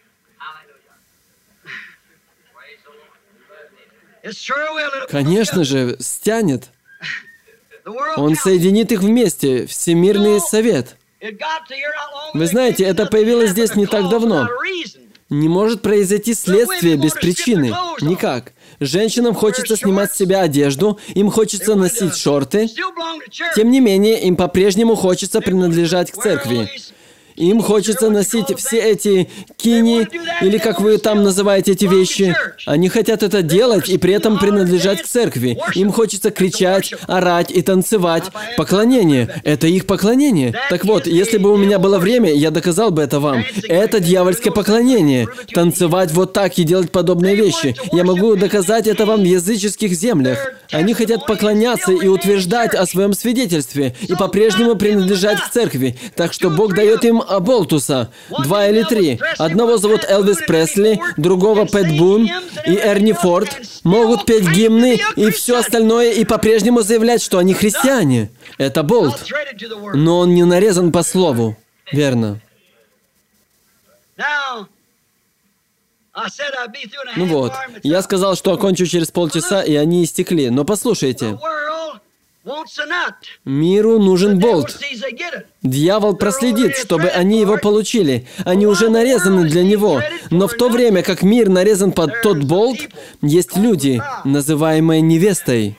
Конечно же, стянет. Он соединит их вместе, Всемирный совет. Вы знаете, это появилось здесь не так давно. Не может произойти следствие без причины. Никак. Женщинам хочется снимать с себя одежду, им хочется носить шорты. Тем не менее, им по-прежнему хочется принадлежать к церкви. Им хочется носить все эти кини, или как вы там называете эти вещи. Они хотят это делать и при этом принадлежать к церкви. Им хочется кричать, орать и танцевать. Поклонение. Это их поклонение. Так вот, если бы у меня было время, я доказал бы это вам. Это дьявольское поклонение. Танцевать вот так и делать подобные вещи. Я могу доказать это вам в языческих землях. Они хотят поклоняться и утверждать о своем свидетельстве, и по-прежнему принадлежать к церкви. Так что Бог дает им болтуса, 2 или 3. Одного зовут Элвис Пресли, другого Пэт Бун и Эрни Форд. Могут петь гимны и все остальное, и по-прежнему заявлять, что они христиане. Это болт. Но он не нарезан по слову. Верно. Ну вот, я сказал, что окончу через полчаса, и они истекли. Но послушайте. Миру нужен болт. Дьявол проследит, чтобы они его получили. Они уже нарезаны для него. Но в то время, как мир нарезан под тот болт, есть люди, называемые невестой.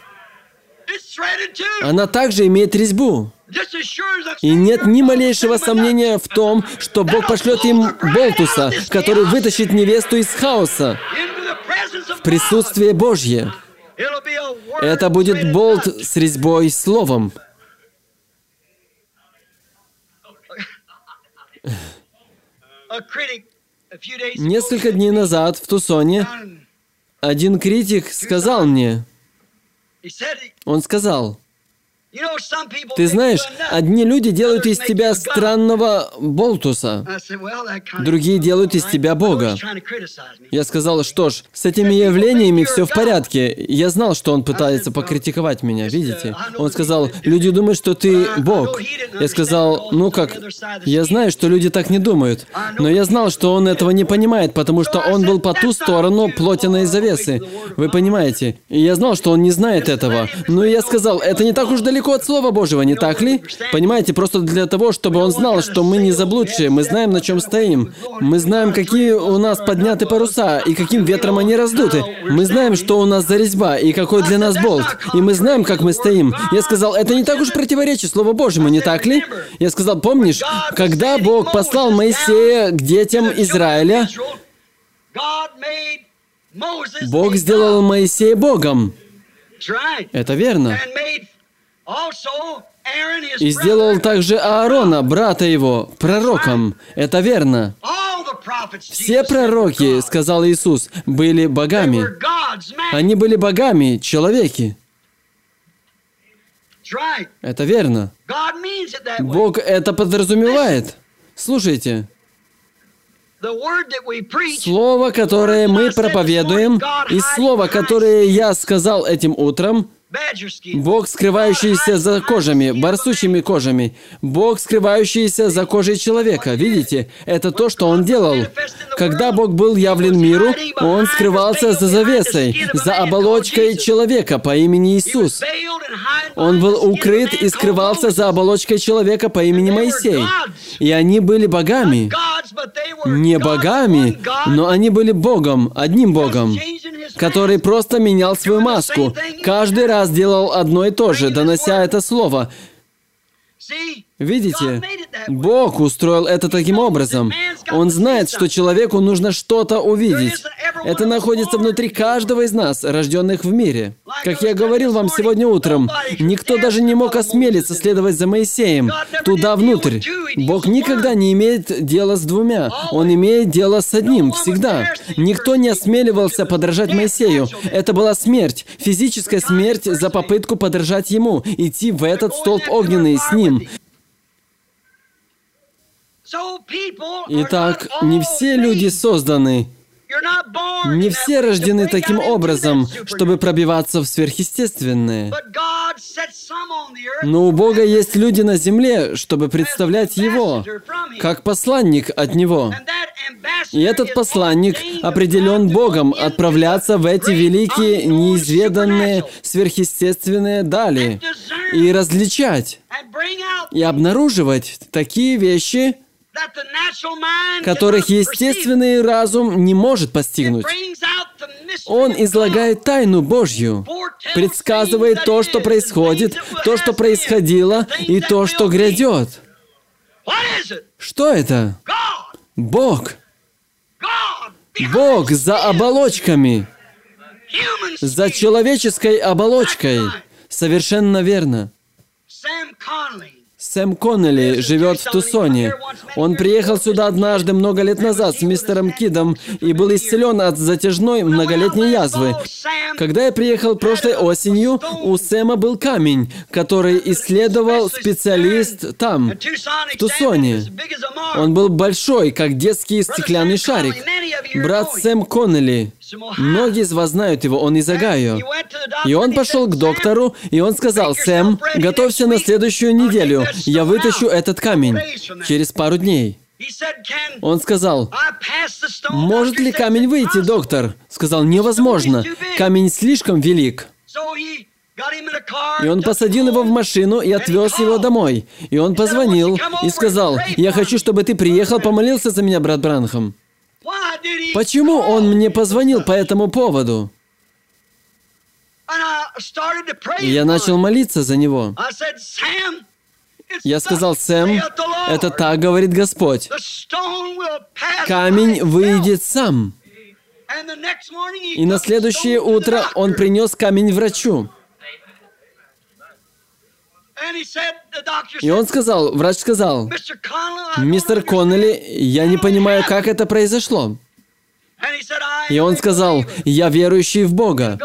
Она также имеет резьбу. И нет ни малейшего сомнения в том, что Бог пошлет им болтуса, который вытащит невесту из хаоса в присутствие Божье. Это будет болт с резьбой словом. Несколько дней назад в Тусоне один критик сказал мне, он сказал: «Ты знаешь, одни люди делают из тебя странного болтуса, другие делают из тебя Бога». Я сказал: «Что ж, с этими явлениями все в порядке». Я знал, что он пытается покритиковать меня, видите? Он сказал: «Люди думают, что ты Бог». Я сказал: «Ну как, я знаю, что люди так не думают, но я знал, что он этого не понимает, потому что он был по ту сторону плотяной завесы. Вы понимаете? И я знал, что он не знает этого. Но я сказал: это не так уж далеко от Слова Божьего, не так ли? Понимаете, просто для того, чтобы он знал, что мы не заблудшие, мы знаем, на чем стоим. Мы знаем, какие у нас подняты паруса, и каким ветром они раздуты. Мы знаем, что у нас за резьба, и какой для нас болт. И мы знаем, как мы стоим». Я сказал: это не так уж противоречит Слову Божьему, не так ли? Я сказал: помнишь, когда Бог послал Моисея к детям Израиля, Бог сделал Моисея Богом. Это верно. И сделал также Аарона, брата его, пророком. Это верно. Все пророки, сказал Иисус, были богами. Они были богами, человеки. Это верно. Бог это подразумевает. Слушайте. Слово, которое мы проповедуем, и слово, которое я сказал этим утром, Бог, скрывающийся за кожами, барсучьими кожами. Бог, скрывающийся за кожей человека. Видите, это то, что Он делал. Когда Бог был явлен миру, Он скрывался за завесой, за оболочкой человека по имени Иисус. Он был укрыт и скрывался за оболочкой человека по имени Моисей. И они были богами. Не богами, но они были Богом, одним Богом, который просто менял свою маску. Каждый раз делал одно и то же, донося это слово. Видите? Бог устроил это таким образом. Он знает, что человеку нужно что-то увидеть. Это находится внутри каждого из нас, рожденных в мире. Как я говорил вам сегодня утром, никто даже не мог осмелиться следовать за Моисеем туда внутрь. Бог никогда не имеет дела с двумя. Он имеет дело с одним, всегда. Никто не осмеливался подражать Моисею. Это была смерть, физическая смерть за попытку подражать Ему, идти в этот столб огненный с Ним. Итак, не все люди созданы, не все рождены таким образом, чтобы пробиваться в сверхъестественное. Но у Бога есть люди на земле, чтобы представлять Его, как посланник от Него. И этот посланник определен Богом отправляться в эти великие, неизведанные, сверхъестественные дали и различать, и обнаруживать такие вещи, которых естественный разум не может постигнуть. Он излагает тайну Божью, предсказывает то, что происходит, то, что происходило, и то, что грядет. Что это? Бог. Бог за оболочками, за человеческой оболочкой. Совершенно верно. Сэм Коннелли живет в Тусоне. Он приехал сюда однажды много лет назад с мистером Кидом и был исцелен от затяжной многолетней язвы. Когда я приехал прошлой осенью, у Сэма был камень, который исследовал специалист там, в Тусоне. Он был большой, как детский стеклянный шарик. Брат Сэм Коннелли. Многие из вас знают его, он из Огайо. И он пошел к доктору, и он сказал: «Сэм, готовься на следующую неделю. Я вытащу этот камень через пару дней». Он сказал: «Может ли камень выйти, доктор?» Сказал: «Невозможно. Камень слишком велик». И он посадил его в машину и отвез его домой. И он позвонил и сказал: «Я хочу, чтобы ты приехал, помолился за меня, брат Бранхам». Почему он мне позвонил по этому поводу? И я начал молиться за него. Я сказал: «Сэм, это так говорит Господь. Камень выйдет сам». И на следующее утро он принес камень врачу. И он сказал, врач сказал: «Мистер Коннелли, я не понимаю, как это произошло». И он сказал: «Я верующий в Бога».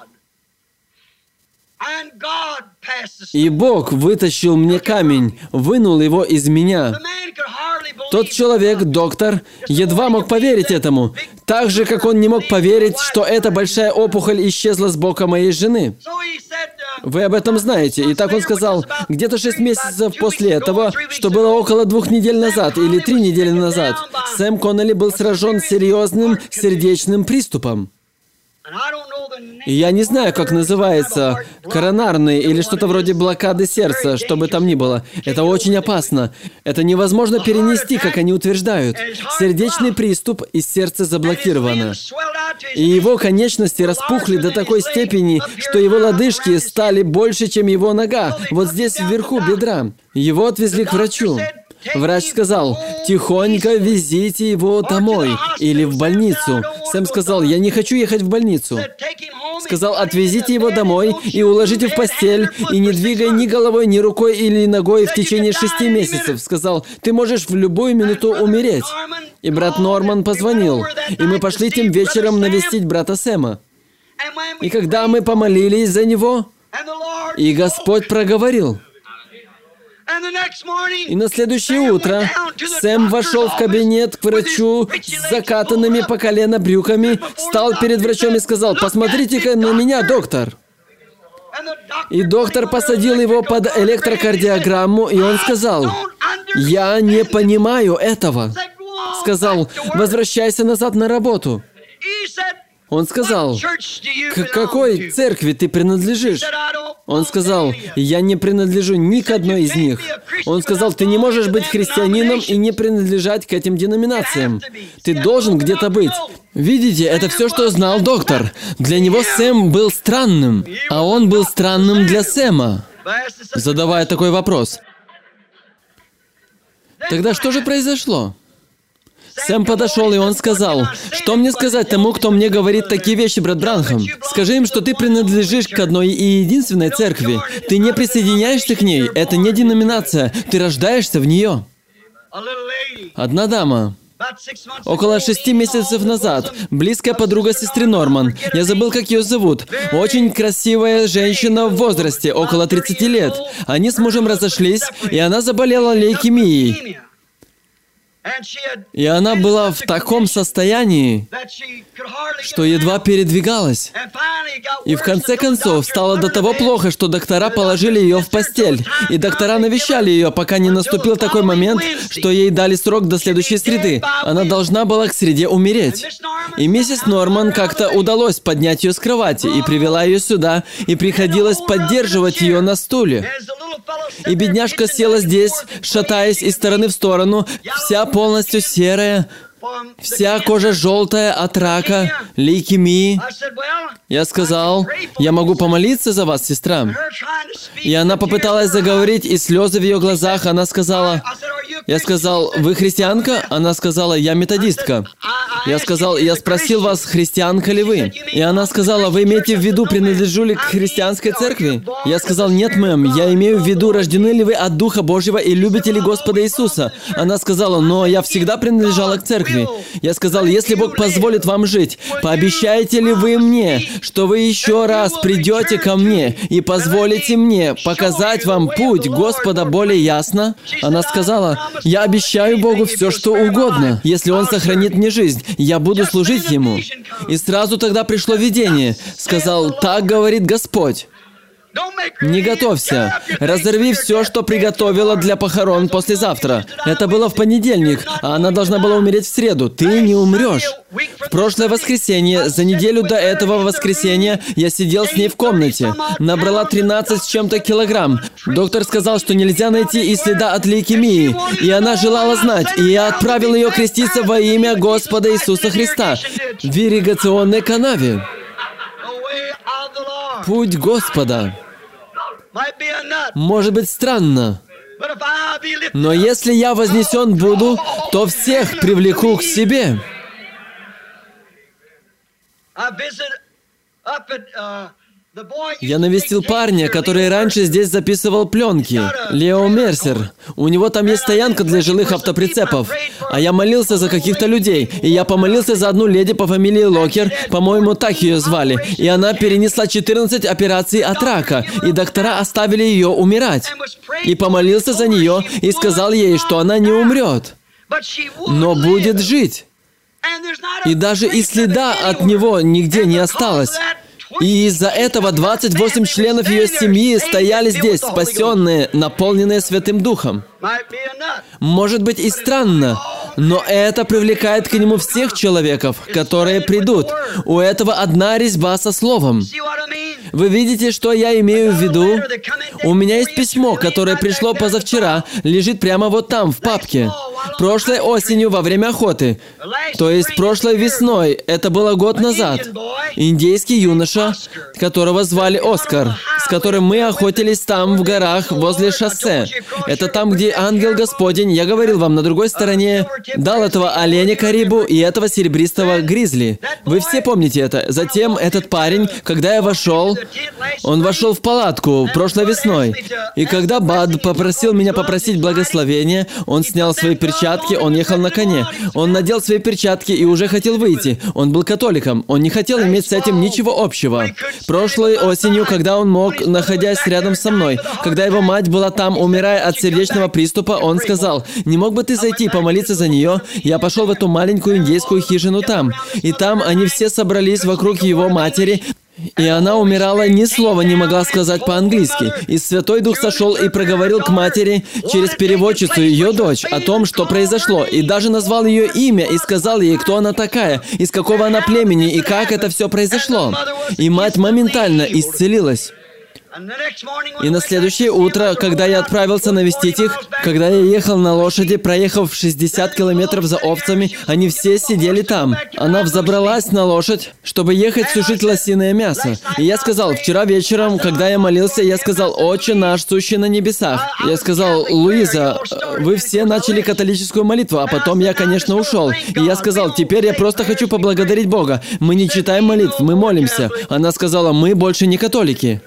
И Бог вытащил мне камень, вынул его из меня. Тот человек, доктор, едва мог поверить этому, так же, как он не мог поверить, что эта большая опухоль исчезла с бока моей жены. Вы об этом знаете. И так он сказал, где-то 6 месяцев после этого, что было около 2 недель назад или 3 недели назад, Сэм Коннелли был сражен серьезным сердечным приступом. И я не знаю, как называется, коронарный или что-то вроде блокады сердца, что бы там ни было. Это очень опасно. Это невозможно перенести, как они утверждают. Сердечный приступ, и сердце заблокировано. И его конечности распухли до такой степени, что его лодыжки стали больше, чем его нога, вот здесь вверху бедра. Его отвезли к врачу. Врач сказал: «Тихонько везите его домой или в больницу». Сэм сказал: «Я не хочу ехать в больницу». Сказал, отвезите его домой и уложите в постель, и не двигай ни головой, ни рукой или ногой в течение 6 месяцев. Сказал, ты можешь в любую минуту умереть. И брат Норман позвонил, и мы пошли тем вечером навестить брата Сэма. И когда мы помолились за него, и Господь проговорил. И на следующее утро Сэм вошел в кабинет к врачу с закатанными по колено брюками, стал перед врачом и сказал, посмотрите-ка на меня, доктор. И доктор посадил его под электрокардиограмму, и он сказал, я не понимаю этого. Сказал, возвращайся назад на работу. Он сказал, к какой церкви ты принадлежишь? Он сказал, я не принадлежу ни к одной из них. Он сказал, ты не можешь быть христианином и не принадлежать к этим деноминациям. Ты должен где-то быть. Видите, это все, что знал доктор. Для него Сэм был странным, а он был странным для Сэма. Задавая такой вопрос. Тогда что же произошло? Сэм подошел, и он сказал, что мне сказать тому, кто мне говорит такие вещи, брат Бранхам? Скажи им, что ты принадлежишь к одной и единственной церкви. Ты не присоединяешься к ней. Это не деноминация. Ты рождаешься в нее. Одна дама. Около 6 месяцев назад, близкая подруга сестры Норман, я забыл, как ее зовут, очень красивая женщина в возрасте, около 30 лет. Они с мужем разошлись, и она заболела лейкемией. И она была в таком состоянии, что едва передвигалась. И в конце концов стало до того плохо, что доктора положили ее в постель. И доктора навещали ее, пока не наступил такой момент, что ей дали срок до следующей среды. Она должна была к среде умереть. И миссис Норман как-то удалось поднять ее с кровати и привела ее сюда, и приходилось поддерживать ее на стуле. И бедняжка села здесь, шатаясь из стороны в сторону, вся полностью серая, вся кожа желтая от рака, лейкемии. Я сказал, я могу помолиться за вас, сестра. И она попыталась заговорить, и слезы в ее глазах. Она сказала, я сказал, вы христианка? Она сказала, я методистка. Я сказал, я спросил вас, христианка ли вы? И она сказала, вы имеете в виду, принадлежу ли к христианской церкви? Я сказал, нет, мэм, я имею в виду, рождены ли вы от Духа Божьего и любите ли Господа Иисуса? Она сказала, но я всегда принадлежала к церкви. Я сказал, если Бог позволит вам жить, пообещаете ли вы мне, что вы еще раз придете ко мне и позволите мне показать вам путь Господа более ясно? Она сказала, я обещаю Богу все, что угодно. Если Он сохранит мне жизнь, я буду служить Ему. И сразу тогда пришло видение. Сказал, так говорит Господь. Не готовься. Разорви все, что приготовила для похорон послезавтра. Это было в понедельник, а она должна была умереть в среду. Ты не умрешь. В прошлое воскресенье, за неделю до этого воскресенья, я сидел с ней в комнате. Набрала 13 с чем-то килограмм. Доктор сказал, что нельзя найти и следа от лейкемии. И она желала знать, и я отправил ее креститься во имя Господа Иисуса Христа в ирригационной канаве. Путь Господа. Может быть странно, но если я вознесен буду, то всех привлеку к себе. Я навестил парня, который раньше здесь записывал пленки. Лео Мерсер. У него там есть стоянка для жилых автоприцепов. А я молился за каких-то людей. И я помолился за одну леди по фамилии Локер. По-моему, так ее звали. И она перенесла 14 операций от рака. И доктора оставили ее умирать. И помолился за нее и сказал ей, что она не умрет, но будет жить. И даже и следа от него нигде не осталось. И из-за этого 28 членов ее семьи стояли здесь, спасенные, наполненные Святым Духом. Может быть и странно, но это привлекает к нему всех человеков, которые придут. У этого одна резьба со словом. Вы видите, что я имею в виду? У меня есть письмо, которое пришло позавчера, лежит прямо вот там, в папке. прошлой осенью во время охоты, то есть прошлой весной, это было год назад, индейский юноша, которого звали Оскар, с которым мы охотились там в горах возле шоссе. Это там, где ангел Господень, я говорил вам, на другой стороне, дал этого оленя Карибу и этого серебристого гризли. Вы все помните это. Затем этот парень, когда я вошел, он вошел в палатку прошлой весной. И когда Бад попросил меня попросить благословения, он снял свои перчатки, он ехал на коне. Он надел свои перчатки и уже хотел выйти. Он был католиком, он не хотел иметь с этим ничего общего. Прошлой осенью, когда он мог, находясь рядом со мной, когда его мать была там, умирая от сердечного приступа, он сказал: «Не мог бы ты зайти помолиться за нее?» Я пошел в эту маленькую индейскую хижину там. И там они все собрались вокруг его матери, и она умирала, ни слова не могла сказать по-английски. И Святой Дух сошел и проговорил к матери через переводчицу, ее дочь, о том, что произошло, и даже назвал ее имя и сказал ей, кто она такая, из какого она племени и как это все произошло. И мать моментально исцелилась. И на следующее утро, когда я отправился навестить их, когда я ехал на лошади, проехав 60 километров за овцами, они все сидели там. Она взобралась на лошадь, чтобы ехать сушить лосиное мясо. И я сказал, вчера вечером, когда я молился, я сказал: «Отче наш, сущий на небесах». Я сказал: «Луиза, вы все начали католическую молитву», а потом я, конечно, ушел. И я сказал: «Теперь я просто хочу поблагодарить Бога. Мы не читаем молитв, мы молимся». Она сказала: «Мы больше не католики».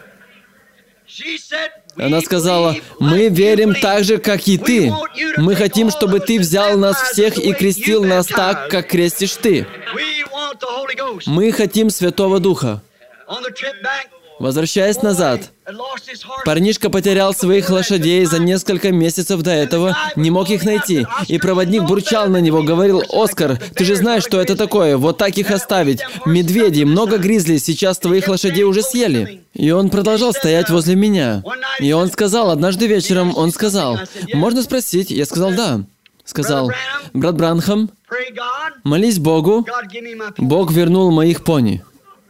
Она сказала: «Мы верим так же, как и ты. Мы хотим, чтобы ты взял нас всех и крестил нас так, как крестишь ты. Мы хотим Святого Духа». Возвращаясь назад, парнишка потерял своих лошадей за несколько месяцев до этого, не мог их найти. И проводник бурчал на него, говорил: «Оскар, ты же знаешь, что это такое, вот так их оставить. Медведи, много гризли, сейчас твоих лошадей уже съели». И он продолжал стоять возле меня. И он сказал, однажды вечером, он сказал: «Можно спросить?» Я сказал: «Да». Сказал: «Брат Бранхам, молись Богу, Бог вернул моих пони».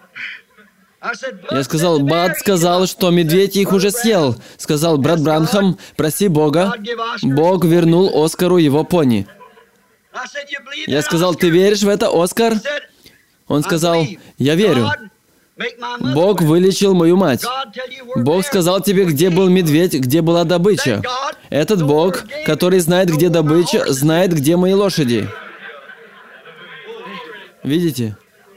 Я сказал: «Бад сказал, что медведь их уже съел». Сказал: «Брат Бранхам, проси Бога, Бог вернул Оскару его пони». Я сказал: «Ты веришь в это, Оскар?» Он сказал: «Я верю. Бог вылечил мою мать. Бог сказал тебе, где был медведь, где была добыча. Этот Бог, который знает, где добыча, знает, где мои лошади». Видите?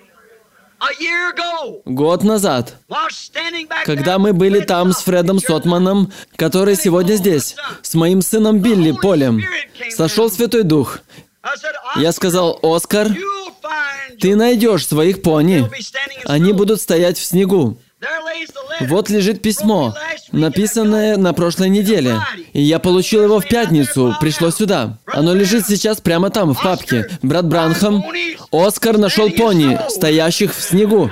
Год назад, когда мы были там с Фредом Сотманом, который сегодня здесь, с моим сыном Билли Полем, сошел Святой Дух. Я сказал: «Оскар, ты найдешь своих пони. Они будут стоять в снегу. Вот лежит письмо, написанное на прошлой неделе. И я получил его в пятницу, пришло сюда. Оно лежит сейчас прямо там, в папке. Брат Бранхам, Оскар нашел пони, стоящих в снегу».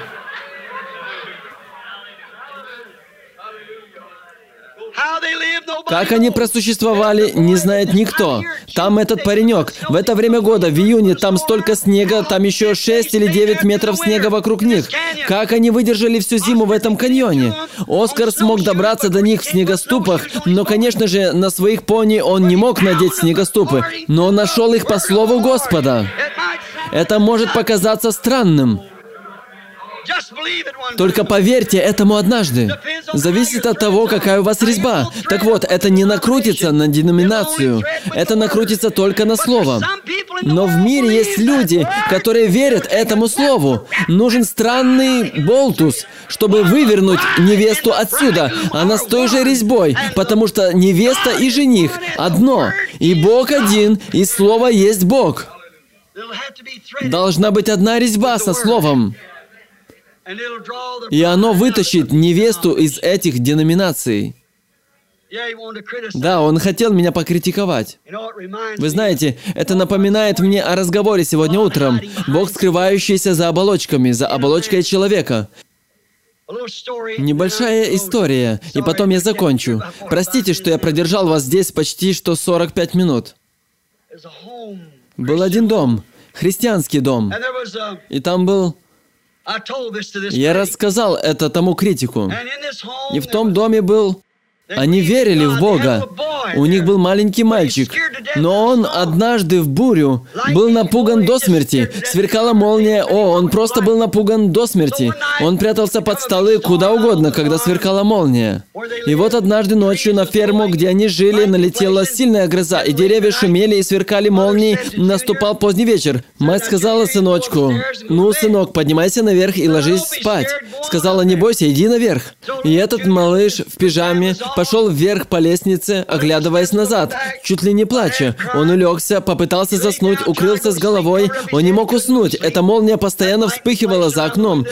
Как они просуществовали, не знает никто. Там этот паренек. В это время года, в июне, там столько снега, там еще 6 или 9 метров снега вокруг них. Как они выдержали всю зиму в этом каньоне? Оскар смог добраться до них в снегоступах, но, конечно же, на своих пони он не мог надеть снегоступы. Но он нашел их по слову Господа. Это может показаться странным. Только поверьте этому однажды. Зависит от того, какая у вас резьба. Так вот, это не накрутится на деноминацию. Это накрутится только на слово. Но в мире есть люди, которые верят этому слову. Нужен странный болтус, чтобы вывернуть невесту отсюда. Она с той же резьбой, потому что невеста и жених одно. И Бог один, и слово есть Бог. Должна быть одна резьба со словом. И оно вытащит невесту из этих деноминаций. Да, он хотел меня покритиковать. Вы знаете, это напоминает мне о разговоре сегодня утром. Бог, скрывающийся за оболочками, за оболочкой человека. Небольшая история, и потом я закончу. Простите, что я продержал вас здесь почти что 45 минут. Был один дом, христианский дом, и там был... Я рассказал это тому критику. И в том доме был Они верили в Бога. У них был маленький мальчик, но он однажды в бурю был напуган до смерти. Сверкала молния, он просто был напуган до смерти. Он прятался под столы куда угодно, когда сверкала молния. И вот однажды ночью на ферму, где они жили, налетела сильная гроза, и деревья шумели и сверкали молнии. Наступал поздний вечер. Мать сказала сыночку: «Ну, сынок, поднимайся наверх и ложись спать». Сказала: «Не бойся, иди наверх». И этот малыш в пижаме пошел вверх по лестнице, оглядываясь назад, чуть ли не плача. Он улегся, попытался заснуть, укрылся с головой. Он не мог уснуть. Эта молния постоянно вспыхивала за окном.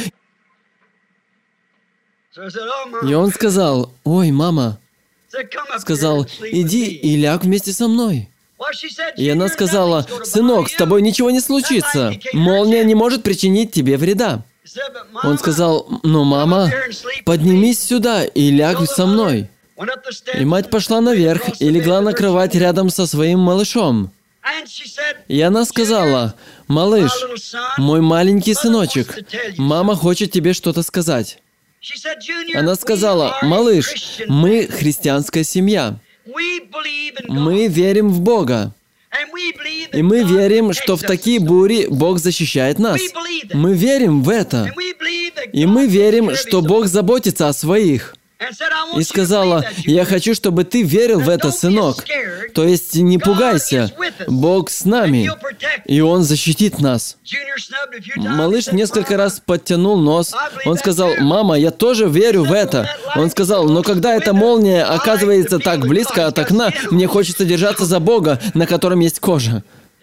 И он сказал: «Ой, мама», сказал: «Иди и ляг вместе со мной». И она сказала: «Сынок, с тобой ничего не случится. Молния не может причинить тебе вреда». Он сказал: «Но, мама, поднимись сюда и ляг со мной». И мать пошла наверх и легла на кровать рядом со своим малышом. И она сказала: «Малыш, мой маленький сыночек, мама хочет тебе что-то сказать». Она сказала: «Малыш, мы христианская семья. Мы верим в Бога. И мы верим, что в такие бури Бог защищает нас. Мы верим в это. И мы верим, что Бог заботится о своих». И сказала: «Я хочу, чтобы ты верил в это, сынок. То есть не пугайся. Бог с нами, и Он защитит нас». Малыш несколько раз подтянул нос. Он сказал: «Мама, я тоже верю в это». Он сказал: «Но когда эта молния оказывается так близко от окна, мне хочется держаться за Бога, на котором есть кожа».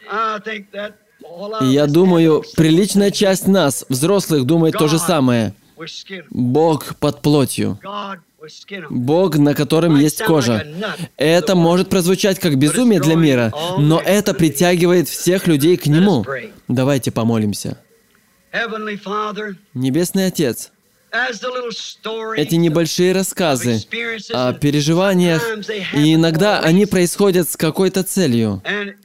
И я думаю, приличная часть нас, взрослых, думает то же самое. Бог под плотью. Бог, на котором есть кожа. Это может прозвучать как безумие для мира, но это притягивает всех людей к Нему. Давайте помолимся. Небесный Отец, эти небольшие рассказы о переживаниях, и иногда они происходят с какой-то целью.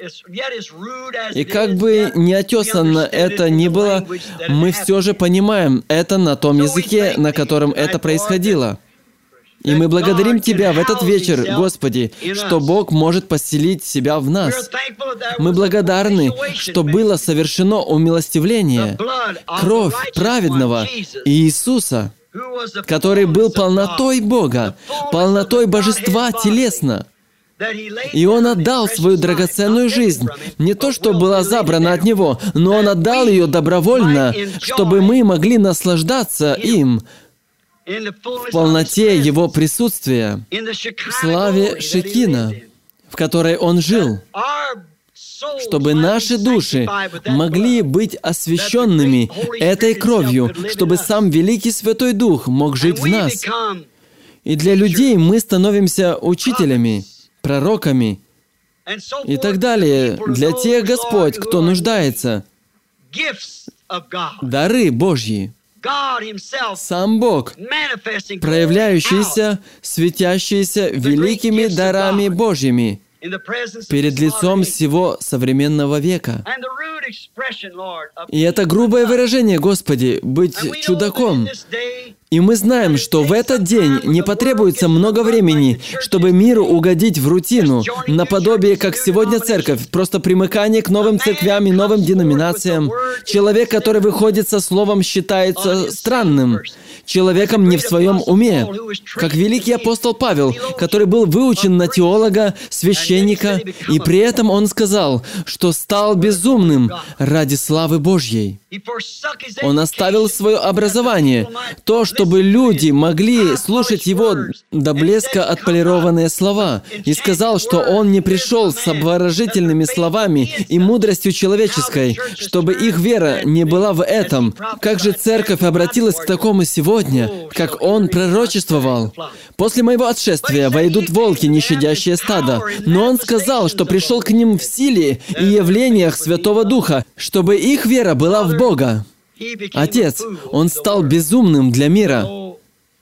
И как бы неотесанно это ни было, мы все же понимаем это на том языке, на котором это происходило. И мы благодарим Тебя в этот вечер, Господи, что Бог может поселить Себя в нас. Мы благодарны, что было совершено умилостивление, кровь праведного Иисуса, который был полнотой Бога, полнотой Божества телесно. И Он отдал свою драгоценную жизнь. Не то, что была забрана от Него, но Он отдал ее добровольно, чтобы мы могли наслаждаться им в полноте Его присутствия, в славе Шекина, в которой Он жил, чтобы наши души могли быть освященными этой кровью, чтобы сам Великий Святой Дух мог жить в нас. И для людей мы становимся учителями, пророками и так далее. Для тех, Господь, кто нуждается. Дары Божьи. Сам Бог, проявляющийся, светящийся великими дарами Божьими перед лицом всего современного века. И это грубое выражение, Господи, быть чудаком. И мы знаем, что в этот день не потребуется много времени, чтобы миру угодить в рутину, наподобие, как сегодня церковь, просто примыкание к новым церквям и новым деноминациям. Человек, который выходит со словом, считается странным, человеком не в своем уме, как великий апостол Павел, который был выучен на теолога, священника, и при этом он сказал, что стал безумным ради славы Божьей. Он оставил свое образование, то, чтобы люди могли слушать его до блеска отполированные слова, и сказал, что он не пришел с обворожительными словами и мудростью человеческой, чтобы их вера не была в этом. Как же церковь обратилась к такому сегодня, как он пророчествовал? «После моего отшествия войдут волки, не щадящие стадо». Но он сказал, что пришел к ним в силе и явлениях Святого Духа, чтобы их вера была в Бога. Отец, он стал безумным для мира.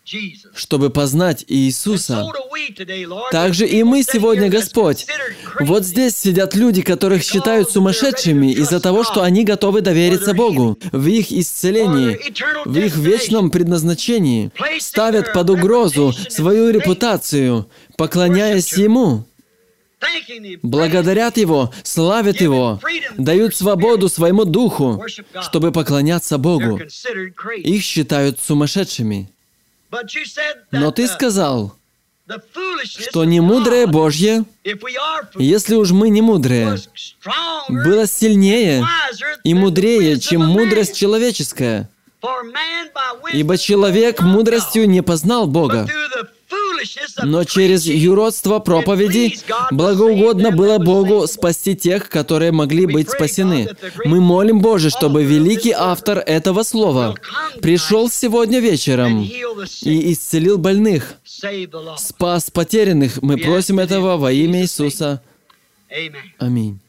чтобы познать Иисуса. Также и мы сегодня, Господь. Вот здесь сидят люди, которых считают сумасшедшими из-за того, что они готовы довериться Богу в их исцелении, в их вечном предназначении, ставят под угрозу свою репутацию, поклоняясь Ему, благодарят Его, славят Его, дают свободу своему духу, чтобы поклоняться Богу. Их считают сумасшедшими. Но Ты сказал, что немудрое Божье, если уж мы не мудрые, было сильнее и мудрее, чем мудрость человеческая. Ибо человек мудростью не познал Бога. Но через юродство проповеди благоугодно было Богу спасти тех, которые могли быть спасены. Мы молим, Боже, чтобы великий автор этого слова пришел сегодня вечером и исцелил больных, спас потерянных. Мы просим этого во имя Иисуса. Аминь.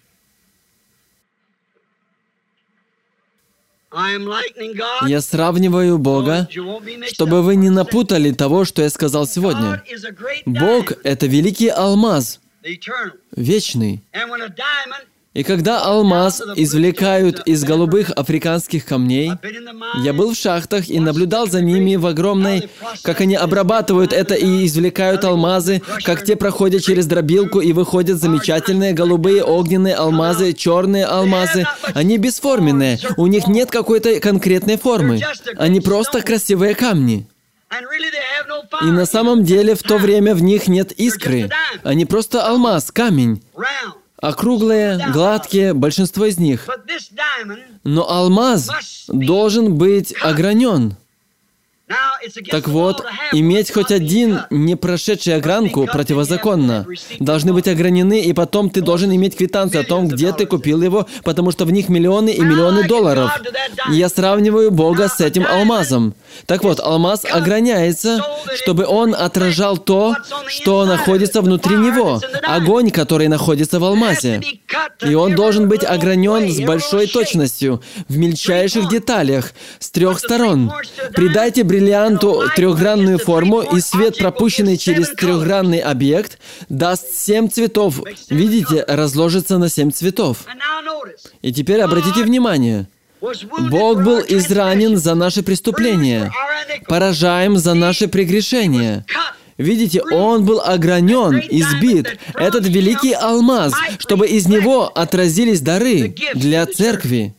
Я сравниваю Бога, чтобы вы не напутали того, что я сказал сегодня. Бог — это великий алмаз, вечный. И когда алмаз извлекают из голубых африканских камней, я был в шахтах и наблюдал за ними в огромной, как они обрабатывают это и извлекают алмазы, как те проходят через дробилку и выходят замечательные голубые огненные алмазы, черные алмазы. Они бесформенные, у них нет какой-то конкретной формы. Они просто красивые камни. И на самом деле в то время в них нет искры. Они просто алмаз, камень. Округлые, гладкие, большинство из них. Но алмаз должен быть огранен. Так вот, иметь хоть один не прошедший огранку противозаконно. Должны быть огранены, и потом ты должен иметь квитанцию о том, где ты купил его, потому что в них миллионы и миллионы долларов. И я сравниваю Бога с этим алмазом. Так вот, алмаз ограняется, чтобы он отражал то, что находится внутри него, огонь, который находится в алмазе. И он должен быть огранен с большой точностью, в мельчайших деталях, с 3 сторон. Придайте бриллианту трехгранную форму, и свет, пропущенный через трехгранный объект, даст 7 цветов. Видите, разложится на 7 цветов. И теперь обратите внимание. Бог был изранен за наши преступления, поражаем за наши прегрешения. Видите, Он был огранен, избит. Этот великий алмаз, чтобы из него отразились дары для церкви.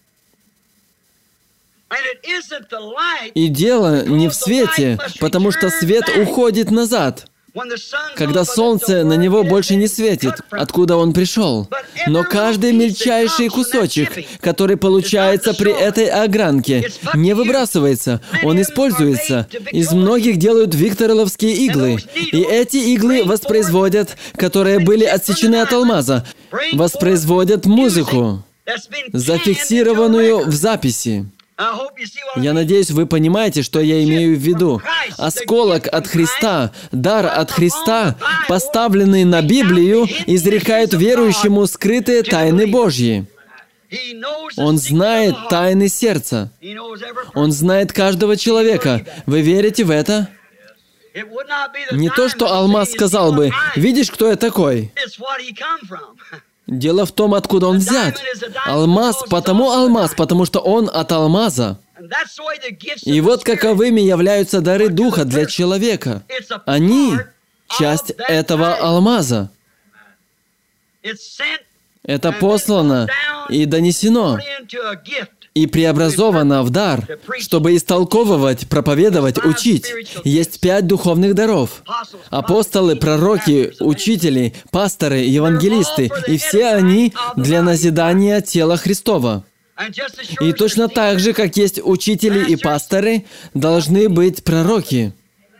И дело не в свете, потому что свет уходит назад, когда солнце на него больше не светит, откуда он пришел. Но каждый мельчайший кусочек, который получается при этой огранке, не выбрасывается, он используется. Из многих делают виктореловские иглы. И эти иглы воспроизводят, которые были отсечены от алмаза, воспроизводят музыку, зафиксированную в записи. Я надеюсь, вы понимаете, что я имею в виду. Осколок от Христа, дар от Христа, поставленный на Библию, изрекает верующему скрытые тайны Божьи. Он знает тайны сердца. Он знает каждого человека. Вы верите в это? Не то, что алмаз сказал бы: «Видишь, кто я такой?» Дело в том, откуда он взят. Алмаз, потому что он от алмаза. И вот каковыми являются дары Духа для человека. Они — часть этого алмаза. Это послано и донесено, и преобразовано в дар, чтобы истолковывать, проповедовать, учить. Есть 5 духовных даров. Апостолы, пророки, учители, пасторы, евангелисты. И все они для назидания тела Христова. И точно так же, как есть учители и пасторы, должны быть пророки.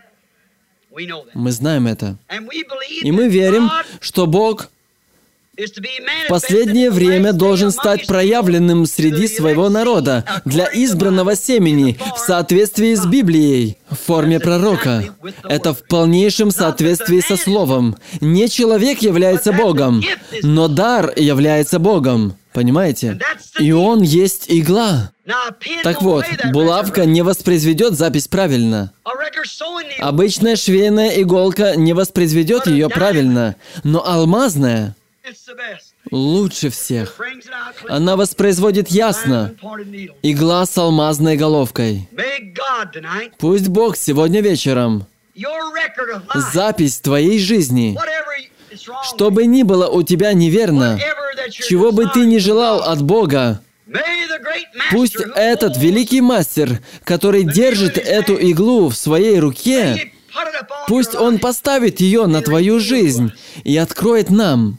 Мы знаем это. И мы верим, что Бог в последнее время должен стать проявленным среди своего народа для избранного семени в соответствии с Библией в форме пророка. Это в полнейшем соответствии со Словом. Не человек является Богом, но дар является Богом. Понимаете? И он есть игла. Так вот, булавка не воспроизведет запись правильно. Обычная швейная иголка не воспроизведет ее правильно, но алмазная лучше всех. Она воспроизводит ясно. Игла с алмазной головкой. Пусть Бог сегодня вечером запись твоей жизни, что бы ни было у тебя неверно, чего бы ты ни желал от Бога, пусть этот великий мастер, который держит эту иглу в своей руке, пусть он поставит ее на твою жизнь и откроет нам,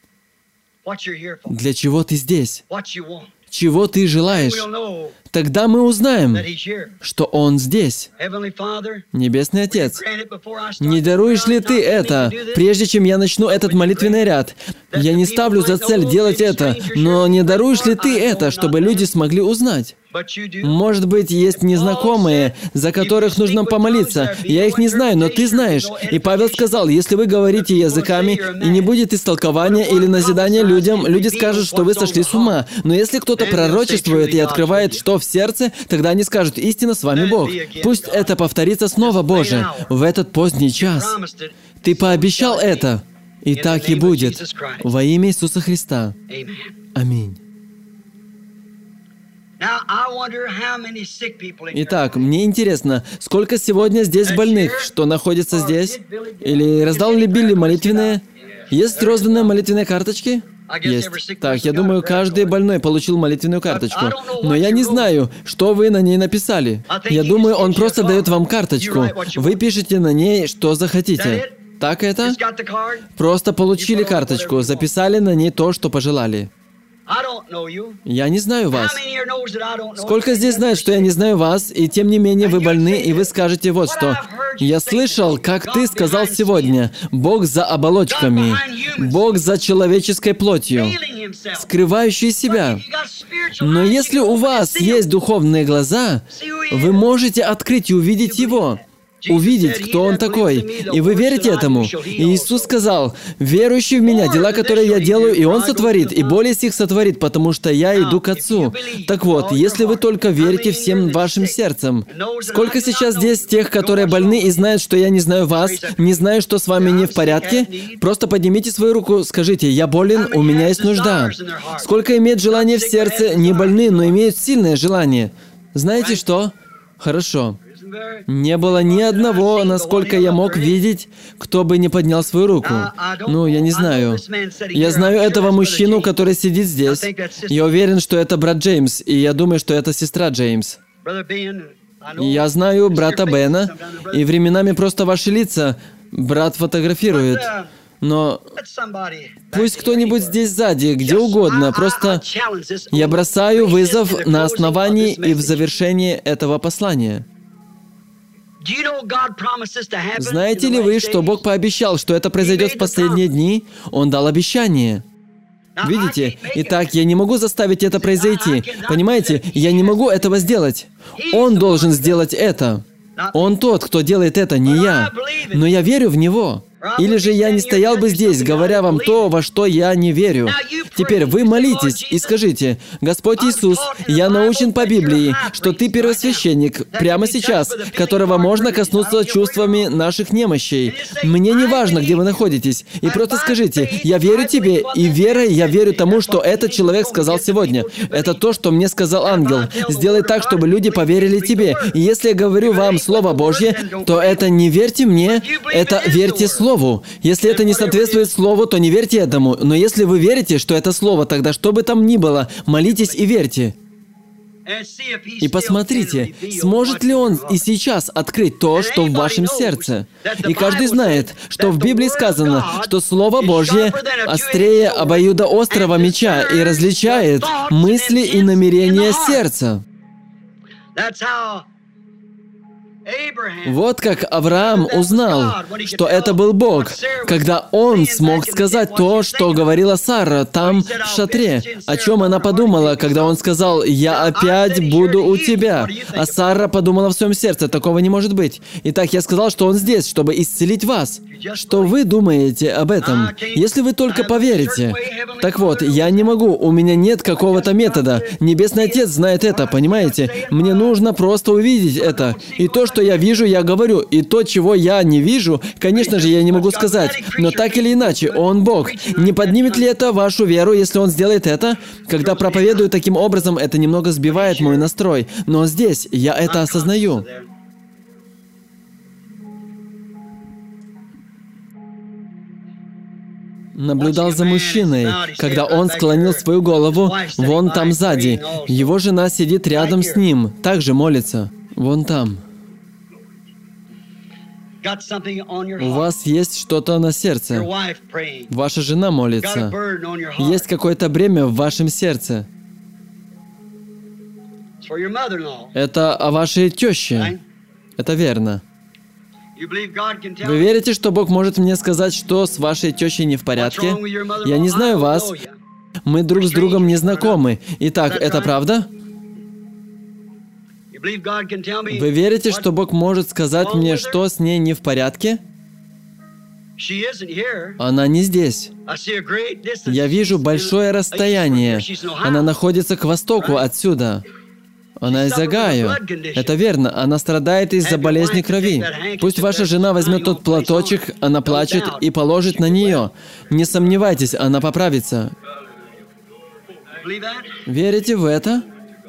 для чего ты здесь, чего ты желаешь. Тогда мы узнаем, что Он здесь. Небесный Отец, не даруешь ли Ты это, прежде чем я начну этот молитвенный ряд? Я не ставлю за цель делать это, но не даруешь ли Ты это, чтобы люди смогли узнать? Может быть, есть незнакомые, за которых нужно помолиться. Я их не знаю, но Ты знаешь. И Павел сказал, если вы говорите языками, и не будет истолкования или назидания людям, люди скажут, что вы сошли с ума. Но если кто-то пророчествует и открывает, что в сердце, тогда они скажут, истинно с вами Бог. Пусть это повторится снова, Боже, в этот поздний час. Ты пообещал это, и так и будет. Во имя Иисуса Христа. Аминь. Итак, мне интересно, сколько сегодня здесь больных, что находится здесь? Или раздал ли Билли молитвенные? Есть розданные молитвенные карточки? Есть. Так, я думаю, каждый больной получил молитвенную карточку. Но я не знаю, что вы на ней написали. Я думаю, он просто дает вам карточку. Вы пишете на ней, что захотите. Так это? Просто получили карточку, записали на ней то, что пожелали. Я не знаю вас. Сколько здесь знает, что я не знаю вас, и тем не менее вы больны, и вы скажете вот что. Я слышал, как ты сказал сегодня, Бог за оболочками, Бог за человеческой плотью, скрывающий себя. Но если у вас есть духовные глаза, вы можете открыть и увидеть Его. Увидеть, кто Он такой. И вы верите этому? И Иисус сказал, верующий в Меня, дела, которые я делаю, и Он сотворит, и более сих сотворит, потому что я иду к Отцу. Так вот, если вы только верите всем вашим сердцем, сколько сейчас здесь тех, которые больны и знают, что я не знаю вас, не знаю, что с вами не в порядке? Просто поднимите свою руку, скажите, я болен, у меня есть нужда. Сколько имеет желание в сердце, не больны, но имеют сильное желание? Знаете что? Хорошо. Не было ни одного, насколько я мог видеть, кто бы не поднял свою руку. Ну, я не знаю. Я знаю этого мужчину, который сидит здесь. Я уверен, что это брат Джеймс, и я думаю, что это сестра Джеймс. Я знаю брата Бена, и временами просто ваши лица брат фотографирует. Но пусть кто-нибудь здесь сзади, где угодно, просто я бросаю вызов на основании и в завершении этого послания. Знаете ли вы, что Бог пообещал, что это произойдет в последние дни? Он дал обещание. Видите? Итак, я не могу заставить это произойти. Понимаете? Я не могу этого сделать. Он должен сделать это. Он тот, кто делает это, не я. Но я верю в Него. Или же я не стоял бы здесь, говоря вам то, во что я не верю. Теперь вы молитесь и скажите, Господь Иисус, я научен по Библии, что Ты первосвященник прямо сейчас, которого можно коснуться чувствами наших немощей. Мне не важно, где вы находитесь. И просто скажите, я верю Тебе, и верой я верю тому, что этот человек сказал сегодня. Это то, что мне сказал ангел. Сделай так, чтобы люди поверили Тебе. И если я говорю вам Слово Божье, то это не верьте мне, это верьте Слову. Если это не соответствует Слову, то не верьте этому. Но если вы верите, что это Слово, тогда что бы там ни было, молитесь и верьте. И посмотрите, сможет ли Он и сейчас открыть то, что в вашем сердце. И каждый знает, что в Библии сказано, что Слово Божье острее обоюдоострого меча и различает мысли и намерения сердца. Вот как Авраам узнал, что это был Бог, когда он смог сказать то, что говорила Сара там, в шатре. О чем она подумала, когда он сказал, «Я опять буду у тебя». А Сара подумала в своем сердце, такого не может быть. Итак, я сказал, что он здесь, чтобы исцелить вас. что вы думаете об этом. Если вы только поверите. Так вот, я не могу, у меня нет какого-то метода. Небесный Отец знает это, понимаете? Мне нужно просто увидеть это. И то, что я вижу, я говорю. И то, чего я не вижу, конечно же, я не могу сказать. Но так или иначе, Он Бог. Не поднимет ли это вашу веру, если Он сделает это? Когда проповедую таким образом, это немного сбивает мой настрой. Но здесь я это осознаю. Наблюдал за мужчиной, когда он склонил свою голову вон там сзади. Его жена сидит рядом с ним, также молится. Вон там. У вас есть что-то на сердце. Ваша жена молится. Есть какое-то бремя в вашем сердце. Это о вашей теще. Это верно. Вы верите, что Бог может мне сказать, что с вашей тещей не в порядке? Я не знаю вас. Мы друг с другом не знакомы. Итак, это правда? Вы верите, что Бог может сказать мне, что с ней не в порядке? Она не здесь. Я вижу большое расстояние. Она находится к востоку отсюда. Она из Огайо. Это верно. Она страдает из-за болезни крови. Пусть ваша жена возьмет тот платочек, она плачет, и положит на нее. Не сомневайтесь, она поправится. Верите в это?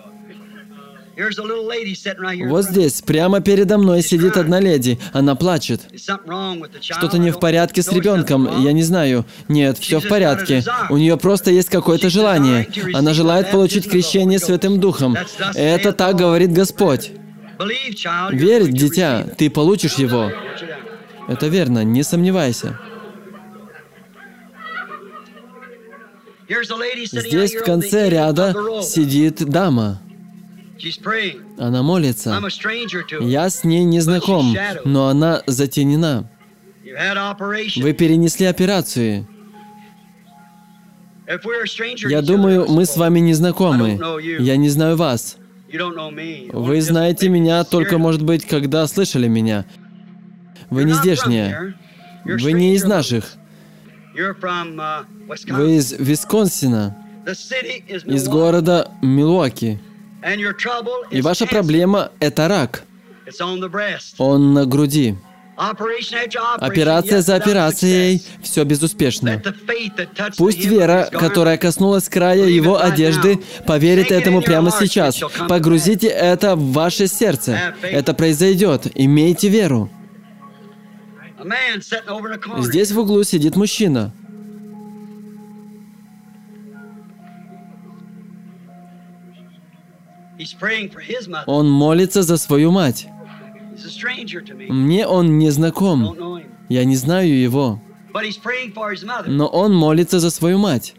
Вот здесь, прямо передо мной, сидит одна леди. Она плачет. Что-то не в порядке с ребенком, я не знаю. Нет, все в порядке. У нее просто есть какое-то желание. Она желает получить крещение Святым Духом. Это так говорит Господь. Верь, дитя, ты получишь его. Это верно, не сомневайся. Здесь в конце ряда сидит дама. Она молится. Я с ней не знаком, но она затенена. Вы перенесли операцию. Я думаю, мы с вами не знакомы. Я не знаю вас. Вы знаете меня только, может быть, когда слышали меня. Вы не здешняя. Вы не из наших. Вы из Висконсина, из города Милуоки. И ваша проблема – это рак. Он на груди. Операция за операцией, все безуспешно. Пусть вера, которая коснулась края его одежды, поверит этому прямо сейчас. Погрузите это в ваше сердце. Это произойдет. Имейте веру. Здесь в углу сидит мужчина. Он молится за свою мать. Мне он не знаком. Я не знаю его. Но он молится за свою мать.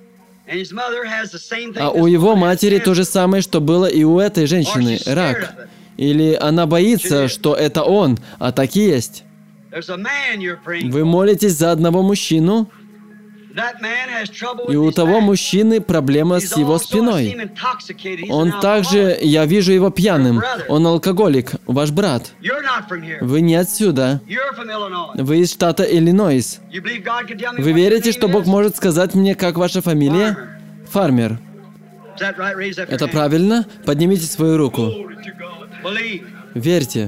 А у его матери то же самое, что было и у этой женщины – рак. Или она боится, что это он, а так и есть. Вы молитесь за одного мужчину, и у того мужчины проблема с его спиной. Он также, я вижу его пьяным. Он алкоголик, ваш брат. Вы не отсюда. Вы из штата Иллинойс. Вы верите, что Бог может сказать мне, как ваша фамилия? Фармер. Это правильно? Поднимите свою руку. Верьте.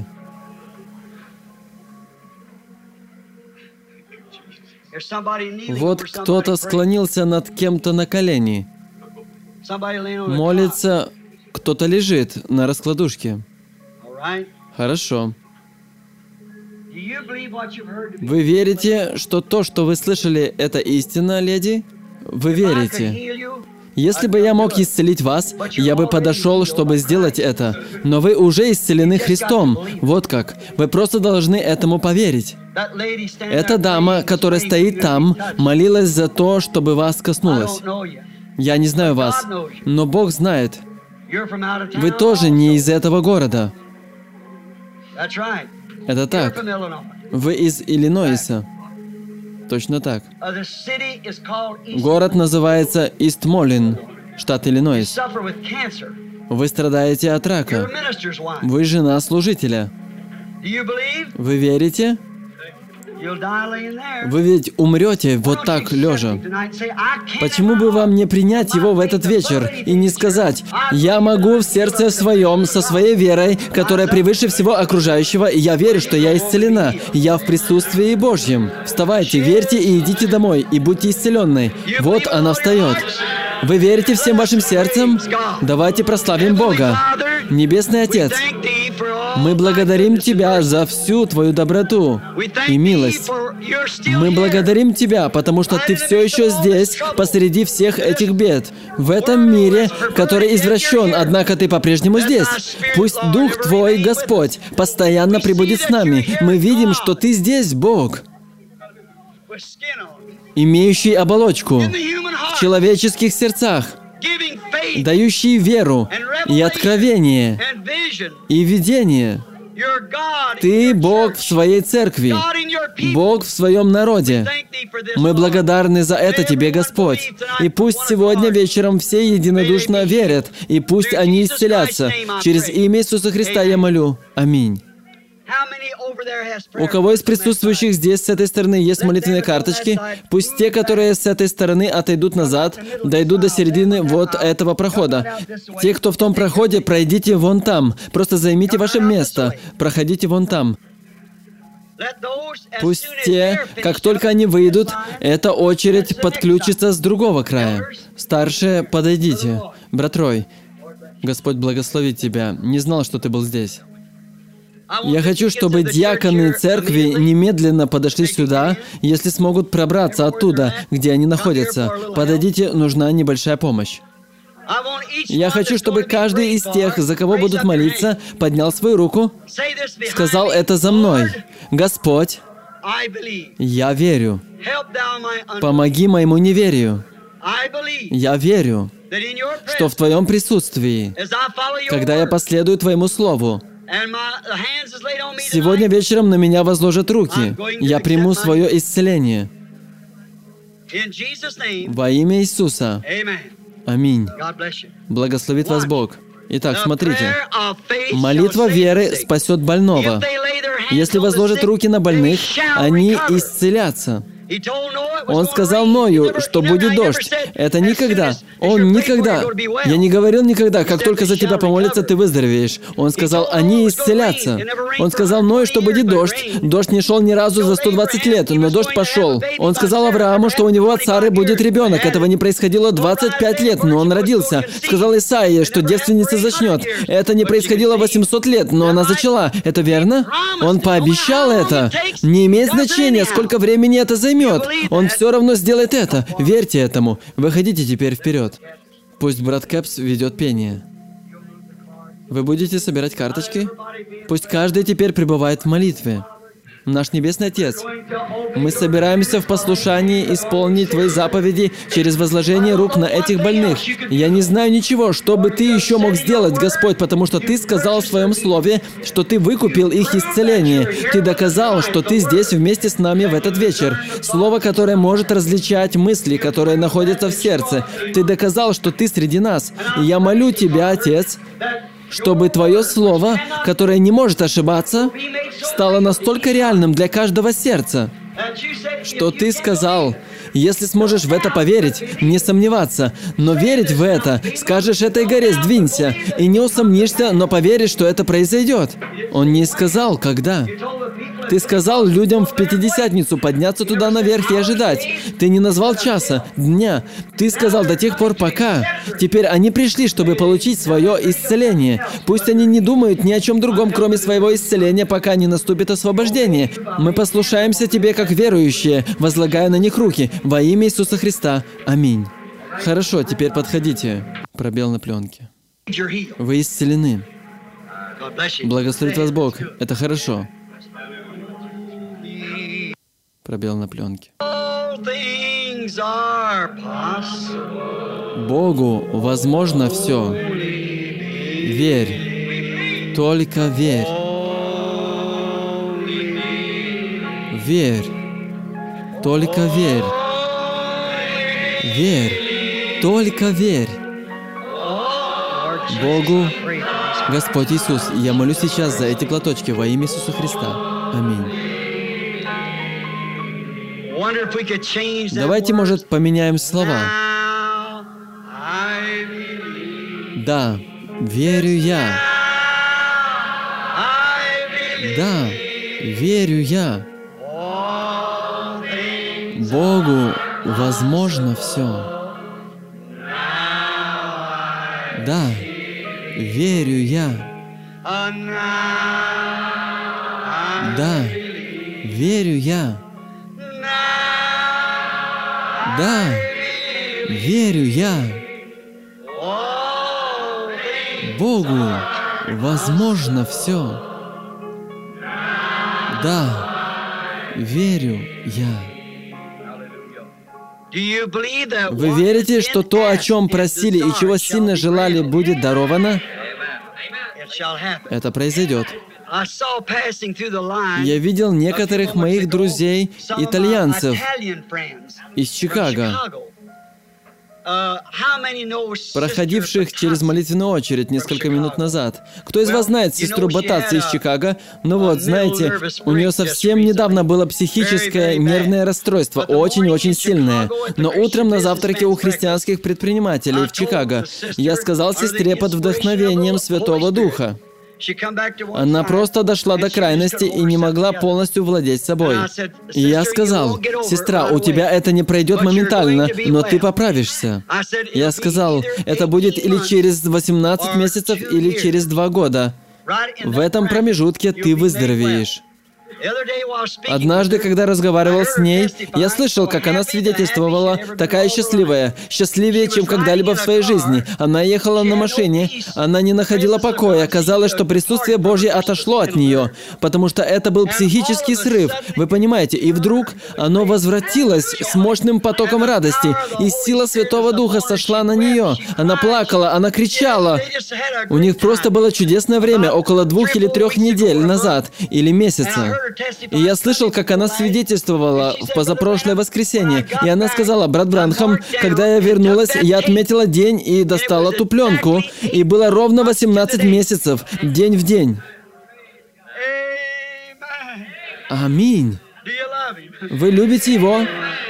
Вот кто-то склонился над кем-то на колени. Молится, кто-то лежит на раскладушке. Хорошо. Вы верите, что то, что вы слышали, это истина, леди? Вы верите? Если бы я мог исцелить вас, я бы подошел, чтобы сделать это. Но вы уже исцелены Христом. Вот как. Вы просто должны этому поверить. Эта дама, которая стоит там, молилась за то, чтобы вас коснулось. Я не знаю вас, но Бог знает. Вы тоже не из этого города. Это так. Вы из Иллинойса. Точно так. Город называется Истмолин, штат Иллинойс. Вы страдаете от рака. Вы жена служителя. Вы верите? Вы ведь умрете вот так, лежа. Почему бы вам не принять его в этот вечер и не сказать: «Я могу в сердце своем, со своей верой, которая превыше всего окружающего, и я верю, что я исцелена, я в присутствии Божьем». Вставайте, верьте и идите домой, и будьте исцеленной. Вот она встает. Вы верите всем вашим сердцем? Давайте прославим Бога. Небесный Отец, мы благодарим Тебя за всю Твою доброту и милость. Мы благодарим Тебя, потому что Ты все еще здесь, посреди всех этих бед. В этом мире, который извращен, однако Ты по-прежнему здесь. Пусть Дух Твой, Господь, постоянно пребудет с нами. Мы видим, что Ты здесь, Бог, имеющий оболочку в человеческих сердцах, дающий веру и откровение, и видение. Ты Бог в своей церкви, Бог в своем народе. Мы благодарны за это Тебе, Господь. И пусть сегодня вечером все единодушно верят, и пусть они исцелятся. Через имя Иисуса Христа я молю. Аминь. У кого из присутствующих здесь с этой стороны есть молитвенные карточки? Пусть те, которые с этой стороны отойдут назад, дойдут до середины вот этого прохода. Те, кто в том проходе, пройдите вон там. Просто займите ваше место. Проходите вон там. Пусть те, как только они выйдут, эта очередь подключится с другого края. Старшие, подойдите. Брат Рой, Господь благословит тебя. Не знал, что ты был здесь. Я хочу, чтобы диаконы церкви немедленно подошли сюда, если смогут пробраться оттуда, где они находятся. Подойдите, нужна небольшая помощь. Я хочу, чтобы каждый из тех, за кого будут молиться, поднял свою руку, сказал это за мной. Господь, я верю. Помоги моему неверию. Я верю, что в Твоем присутствии, когда я последую Твоему Слову, сегодня вечером на меня возложат руки. Я приму свое исцеление. Во имя Иисуса. Аминь. Благословит вас Бог. Итак, смотрите. Молитва веры спасет больного. Если возложат руки на больных, они исцелятся. Он сказал Ною, что будет дождь. Это никогда. Он никогда. Я не говорил никогда, как только за тебя помолятся, ты выздоровеешь. Он сказал, они исцелятся. Он сказал Ною, что будет дождь. Дождь не шел ни разу за 120 лет, но дождь пошел. Он сказал Аврааму, что у него от Сары будет ребенок. Этого не происходило 25 лет, но он родился. Сказал Исаия, что девственница зачнет. Это не происходило 800 лет, но она зачала. Это верно? Он пообещал это. Не имеет значения, сколько времени это займет. Он все равно сделает это. Верьте этому. Выходите теперь вперед. Пусть брат Кэпс ведет пение. Вы будете собирать карточки? Пусть каждый теперь пребывает в молитве. Наш Небесный Отец, мы собираемся в послушании исполнить Твои заповеди через возложение рук на этих больных. Я не знаю ничего, что бы Ты еще мог сделать, Господь, потому что Ты сказал в Своем Слове, что Ты выкупил их исцеление. Ты доказал, что Ты здесь вместе с нами в этот вечер. Слово, которое может различать мысли, которые находятся в сердце. Ты доказал, что Ты среди нас. И я молю Тебя, Отец, чтобы Твое Слово, которое не может ошибаться, стало настолько реальным для каждого сердца, что Ты сказал, если сможешь в это поверить, не сомневаться, но верить в это, скажешь этой горе «сдвинься», и не усомнишься, но поверишь, что это произойдет. Он не сказал, когда. Ты сказал людям в Пятидесятницу подняться туда наверх и ожидать. Ты не назвал часа, дня. Ты сказал до тех пор, пока. Теперь они пришли, чтобы получить свое исцеление. Пусть они не думают ни о чем другом, кроме своего исцеления, пока не наступит освобождение. Мы послушаемся Тебе, как верующие, возлагая на них руки. Во имя Иисуса Христа. Аминь. Хорошо, теперь подходите. Пробел на пленке. Вы исцелены. Благословит вас Бог. Это хорошо. Пробел на пленке. Богу возможно все. Верь. Только верь. Верь. Только верь. Верь. Только верь. Богу, Господь Иисус, я молю сейчас за эти платочки во имя Иисуса Христа. Аминь. Давайте, может, поменяем слова. Да, верю я. Да, верю я. Богу возможно все. Да, верю я. Да, верю я. Да, верю я. Богу возможно все. Да, верю я. Вы верите, что то, о чем просили и чего сильно желали, будет даровано? Это произойдет. Я видел некоторых моих друзей, итальянцев, из Чикаго, проходивших через молитвенную очередь несколько минут назад. Кто из вас знает сестру Батаци из Чикаго? Ну вот, знаете, у нее совсем недавно было психическое нервное расстройство, очень-очень сильное. Но утром на завтраке у христианских предпринимателей в Чикаго я сказал сестре под вдохновением Святого Духа. Она просто дошла до крайности и не могла полностью владеть собой. И я сказал: «Сестра, у тебя это не пройдет моментально, но ты поправишься». Я сказал: «Это будет или через 18 месяцев, или через 2 года. В этом промежутке ты выздоровеешь». Однажды, когда разговаривал с ней, я слышал, как она свидетельствовала, такая счастливая, счастливее, чем когда-либо в своей жизни. Она ехала на машине, она не находила покоя, казалось, что присутствие Божье отошло от нее, потому что это был психический срыв, вы понимаете, и вдруг оно возвратилось с мощным потоком радости, и сила Святого Духа сошла на нее. Она плакала, она кричала. У них просто было чудесное время, около 2 или 3 недель назад, или месяца. И я слышал, как она свидетельствовала в позапрошлое воскресенье. И она сказала: «Брат Бранхам, когда я вернулась, я отметила день и достала ту пленку. И было ровно 18 месяцев, день в день». Аминь. Вы любите Его?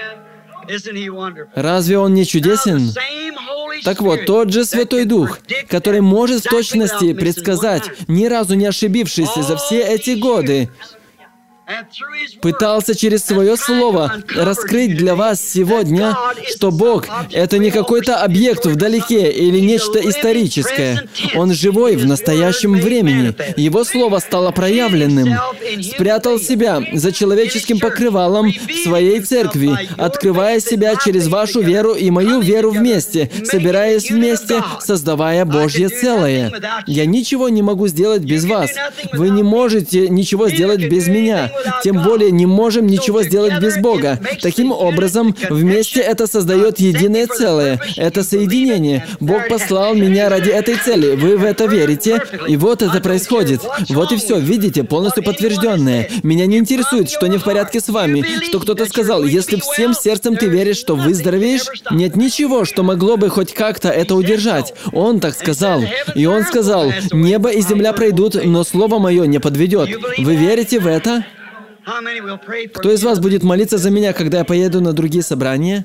Разве Он не чудесен? Так вот, тот же Святой Дух, который может в точности предсказать, ни разу не ошибившись за все эти годы, пытался через Свое Слово раскрыть для вас сегодня, что Бог — это не какой-то объект вдалеке или нечто историческое. Он живой в настоящем времени. Его Слово стало проявленным. Спрятал себя за человеческим покрывалом в Своей Церкви, открывая себя через вашу веру и мою веру вместе, собираясь вместе, создавая Божье целое. Я ничего не могу сделать без вас. Вы не можете ничего сделать без меня. Тем более не можем ничего сделать без Бога. Таким образом, вместе это создает единое целое. Это соединение. Бог послал меня ради этой цели. Вы в это верите? И вот это происходит. Вот и все. Видите, полностью подтвержденное. Меня не интересует, что не в порядке с вами. Что кто-то сказал: «Если всем сердцем ты веришь, что выздоровеешь», нет ничего, что могло бы хоть как-то это удержать. Он так сказал. И Он сказал: «Небо и земля пройдут, но Слово Мое не подведет». Вы верите в это? Кто из вас будет молиться за меня, когда я поеду на другие собрания?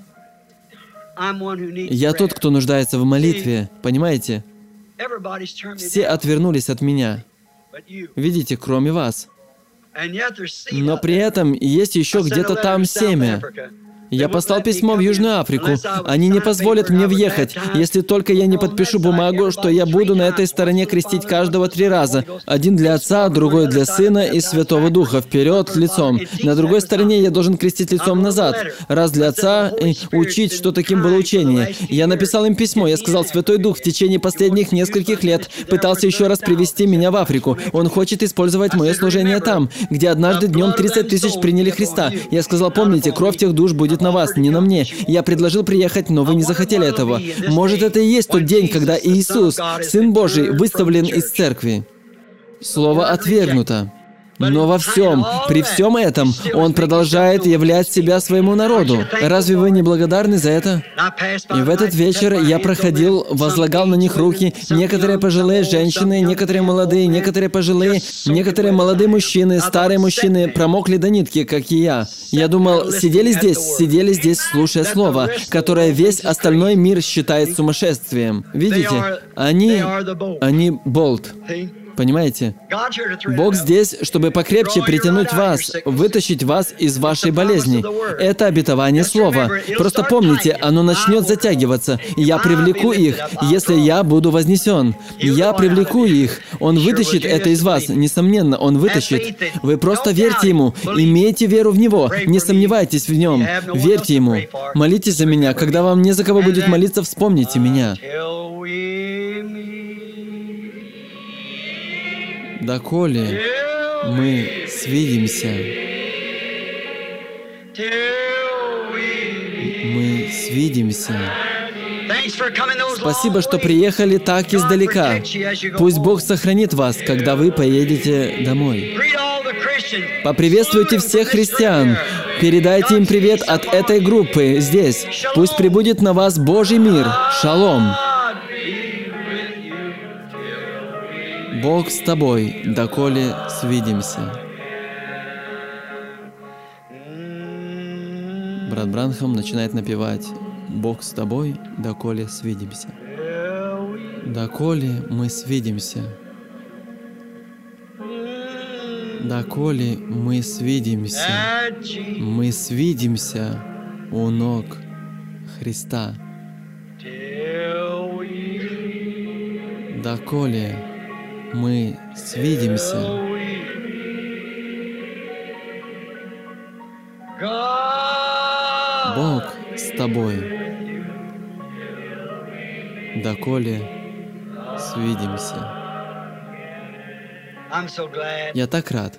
Я тот, кто нуждается в молитве, понимаете? Все отвернулись от меня. Видите, кроме вас. Но при этом есть еще где-то там семя. Я послал письмо в Южную Африку. Они не позволят мне въехать, если только я не подпишу бумагу, что я буду на этой стороне крестить каждого 3 раза. Один для Отца, другой для Сына и Святого Духа, вперед, лицом. На другой стороне я должен крестить лицом назад. Раз для Отца и учить, что таким было учение. Я написал им письмо. Я сказал: Святой Дух в течение последних нескольких лет пытался еще раз привести меня в Африку. Он хочет использовать мое служение там, где однажды днем 30 тысяч приняли Христа. Я сказал: помните, кровь тех душ будет на вас, не на мне. Я предложил приехать, но вы не захотели этого. Может, это и есть тот день, когда Иисус, Сын Божий, выставлен из церкви. Слово отвергнуто. Но во всем, при всем этом, Он продолжает являть себя своему народу. Разве вы не благодарны за это? И в этот вечер я проходил, возлагал на них руки. Некоторые пожилые женщины, некоторые молодые, некоторые пожилые, некоторые молодые мужчины, старые мужчины промокли до нитки, как и я. Я думал, сидели здесь, слушая слово, которое весь остальной мир считает сумасшествием. Видите? Они болт. Понимаете? Бог здесь, чтобы покрепче притянуть вас, вытащить вас из вашей болезни. Это обетование слова. Просто помните, оно начнет затягиваться. Я привлеку их, если я буду вознесен. Я привлеку их. Он вытащит это из вас. Несомненно, Он вытащит. Вы просто верьте Ему. Имейте веру в Него. Не сомневайтесь в Нем. Верьте Ему. Молитесь за меня. Когда вам не за кого будет молиться, вспомните меня. Доколе мы свидимся. Мы свидимся. Спасибо, что приехали так издалека. Пусть Бог сохранит вас, когда вы поедете домой. Поприветствуйте всех христиан. Передайте им привет от этой группы здесь. Пусть прибудет на вас Божий мир. Шалом. Бог с тобой, доколе свидимся. Брат Бранхам начинает напевать: Бог с тобой, доколе свидимся. Доколе мы свидимся. Доколе мы свидимся. Мы свидимся у ног Христа. Доколе мы свидимся. Бог с тобой, доколе свидимся. Я так рад.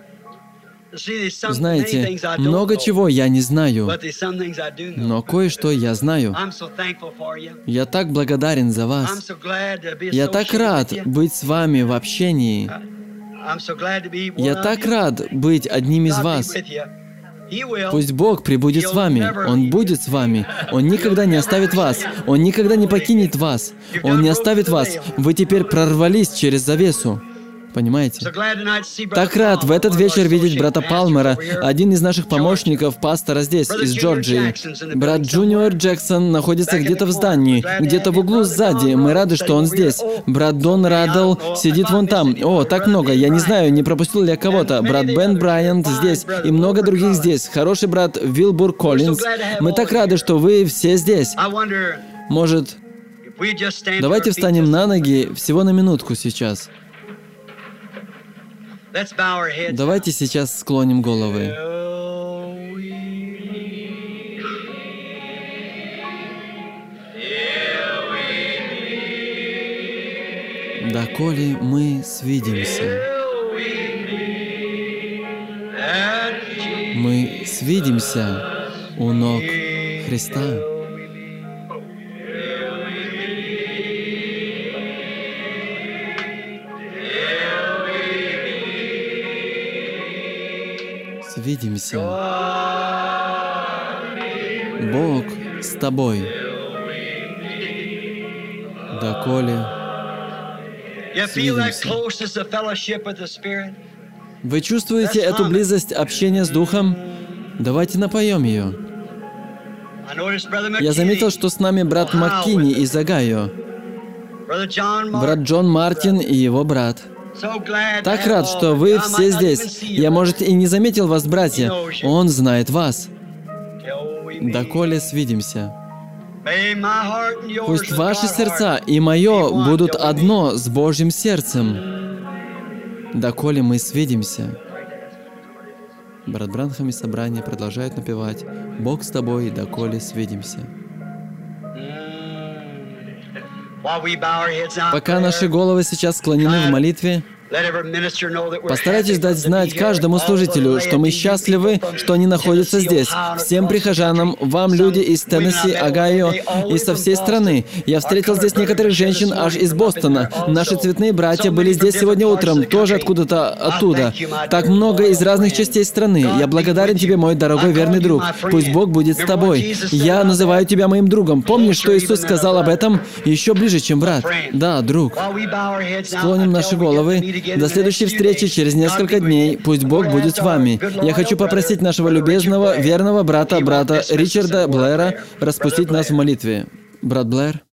Знаете, много чего я не знаю, но кое-что я знаю. Я так благодарен за вас. Я так рад быть с вами в общении. Я так рад быть одним из вас. Пусть Бог пребудет с вами. Он будет с вами. Он никогда не оставит вас. Он никогда не покинет вас. Он не оставит вас. Вы теперь прорвались через завесу. Понимаете? Так рад в этот вечер видеть брата Палмера, один из наших помощников, пастора здесь, из Джорджии. Брат Джуниор Джексон находится где-то в здании, где-то в углу сзади. Мы рады, что он здесь. Брат Дон Раддл сидит вон там. О, так много. Я не знаю, не пропустил ли я кого-то. Брат Бен Брайант здесь и много других здесь. Хороший брат Вилбур Коллинз. Мы так рады, что вы все здесь. Может, давайте встанем на ноги всего на минутку сейчас. Давайте сейчас склоним головы. Доколе мы свидимся. Мы свидимся у ног Христа. Свидимся. Бог с тобой, доколе свидимся. Вы чувствуете эту близость общения с Духом? Давайте напоем ее. Я заметил, что с нами брат Маккини из Огайо, брат Джон Мартин и его брат. Так рад, что вы все здесь. Я, может, и не заметил вас, братья. Он знает вас. Доколе свидимся. Пусть ваши сердца и мое будут одно с Божьим сердцем. Доколе мы свидимся. Брат Бранхам и собрание продолжают напевать: Бог с тобой, доколе свидимся. Пока наши головы сейчас склонены в молитве, Постарайтесь дать знать каждому служителю, что мы счастливы, что они находятся здесь. Всем прихожанам, вам, люди из Теннесси, Огайо и со всей страны. Я встретил здесь некоторых женщин аж из Бостона. Наши цветные братья были здесь сегодня утром, тоже откуда-то оттуда. Так много из разных частей страны. Я благодарен тебе, мой дорогой верный друг. Пусть Бог будет с тобой. Я называю тебя моим другом. Помнишь, что Иисус сказал об этом? Еще ближе, чем брат. Да, друг. Склоним наши головы. До следующей встречи через несколько дней. Пусть Бог будет с вами. Я хочу попросить нашего любезного, верного брата Ричарда Блэра распустить нас в молитве. Брат Блэр.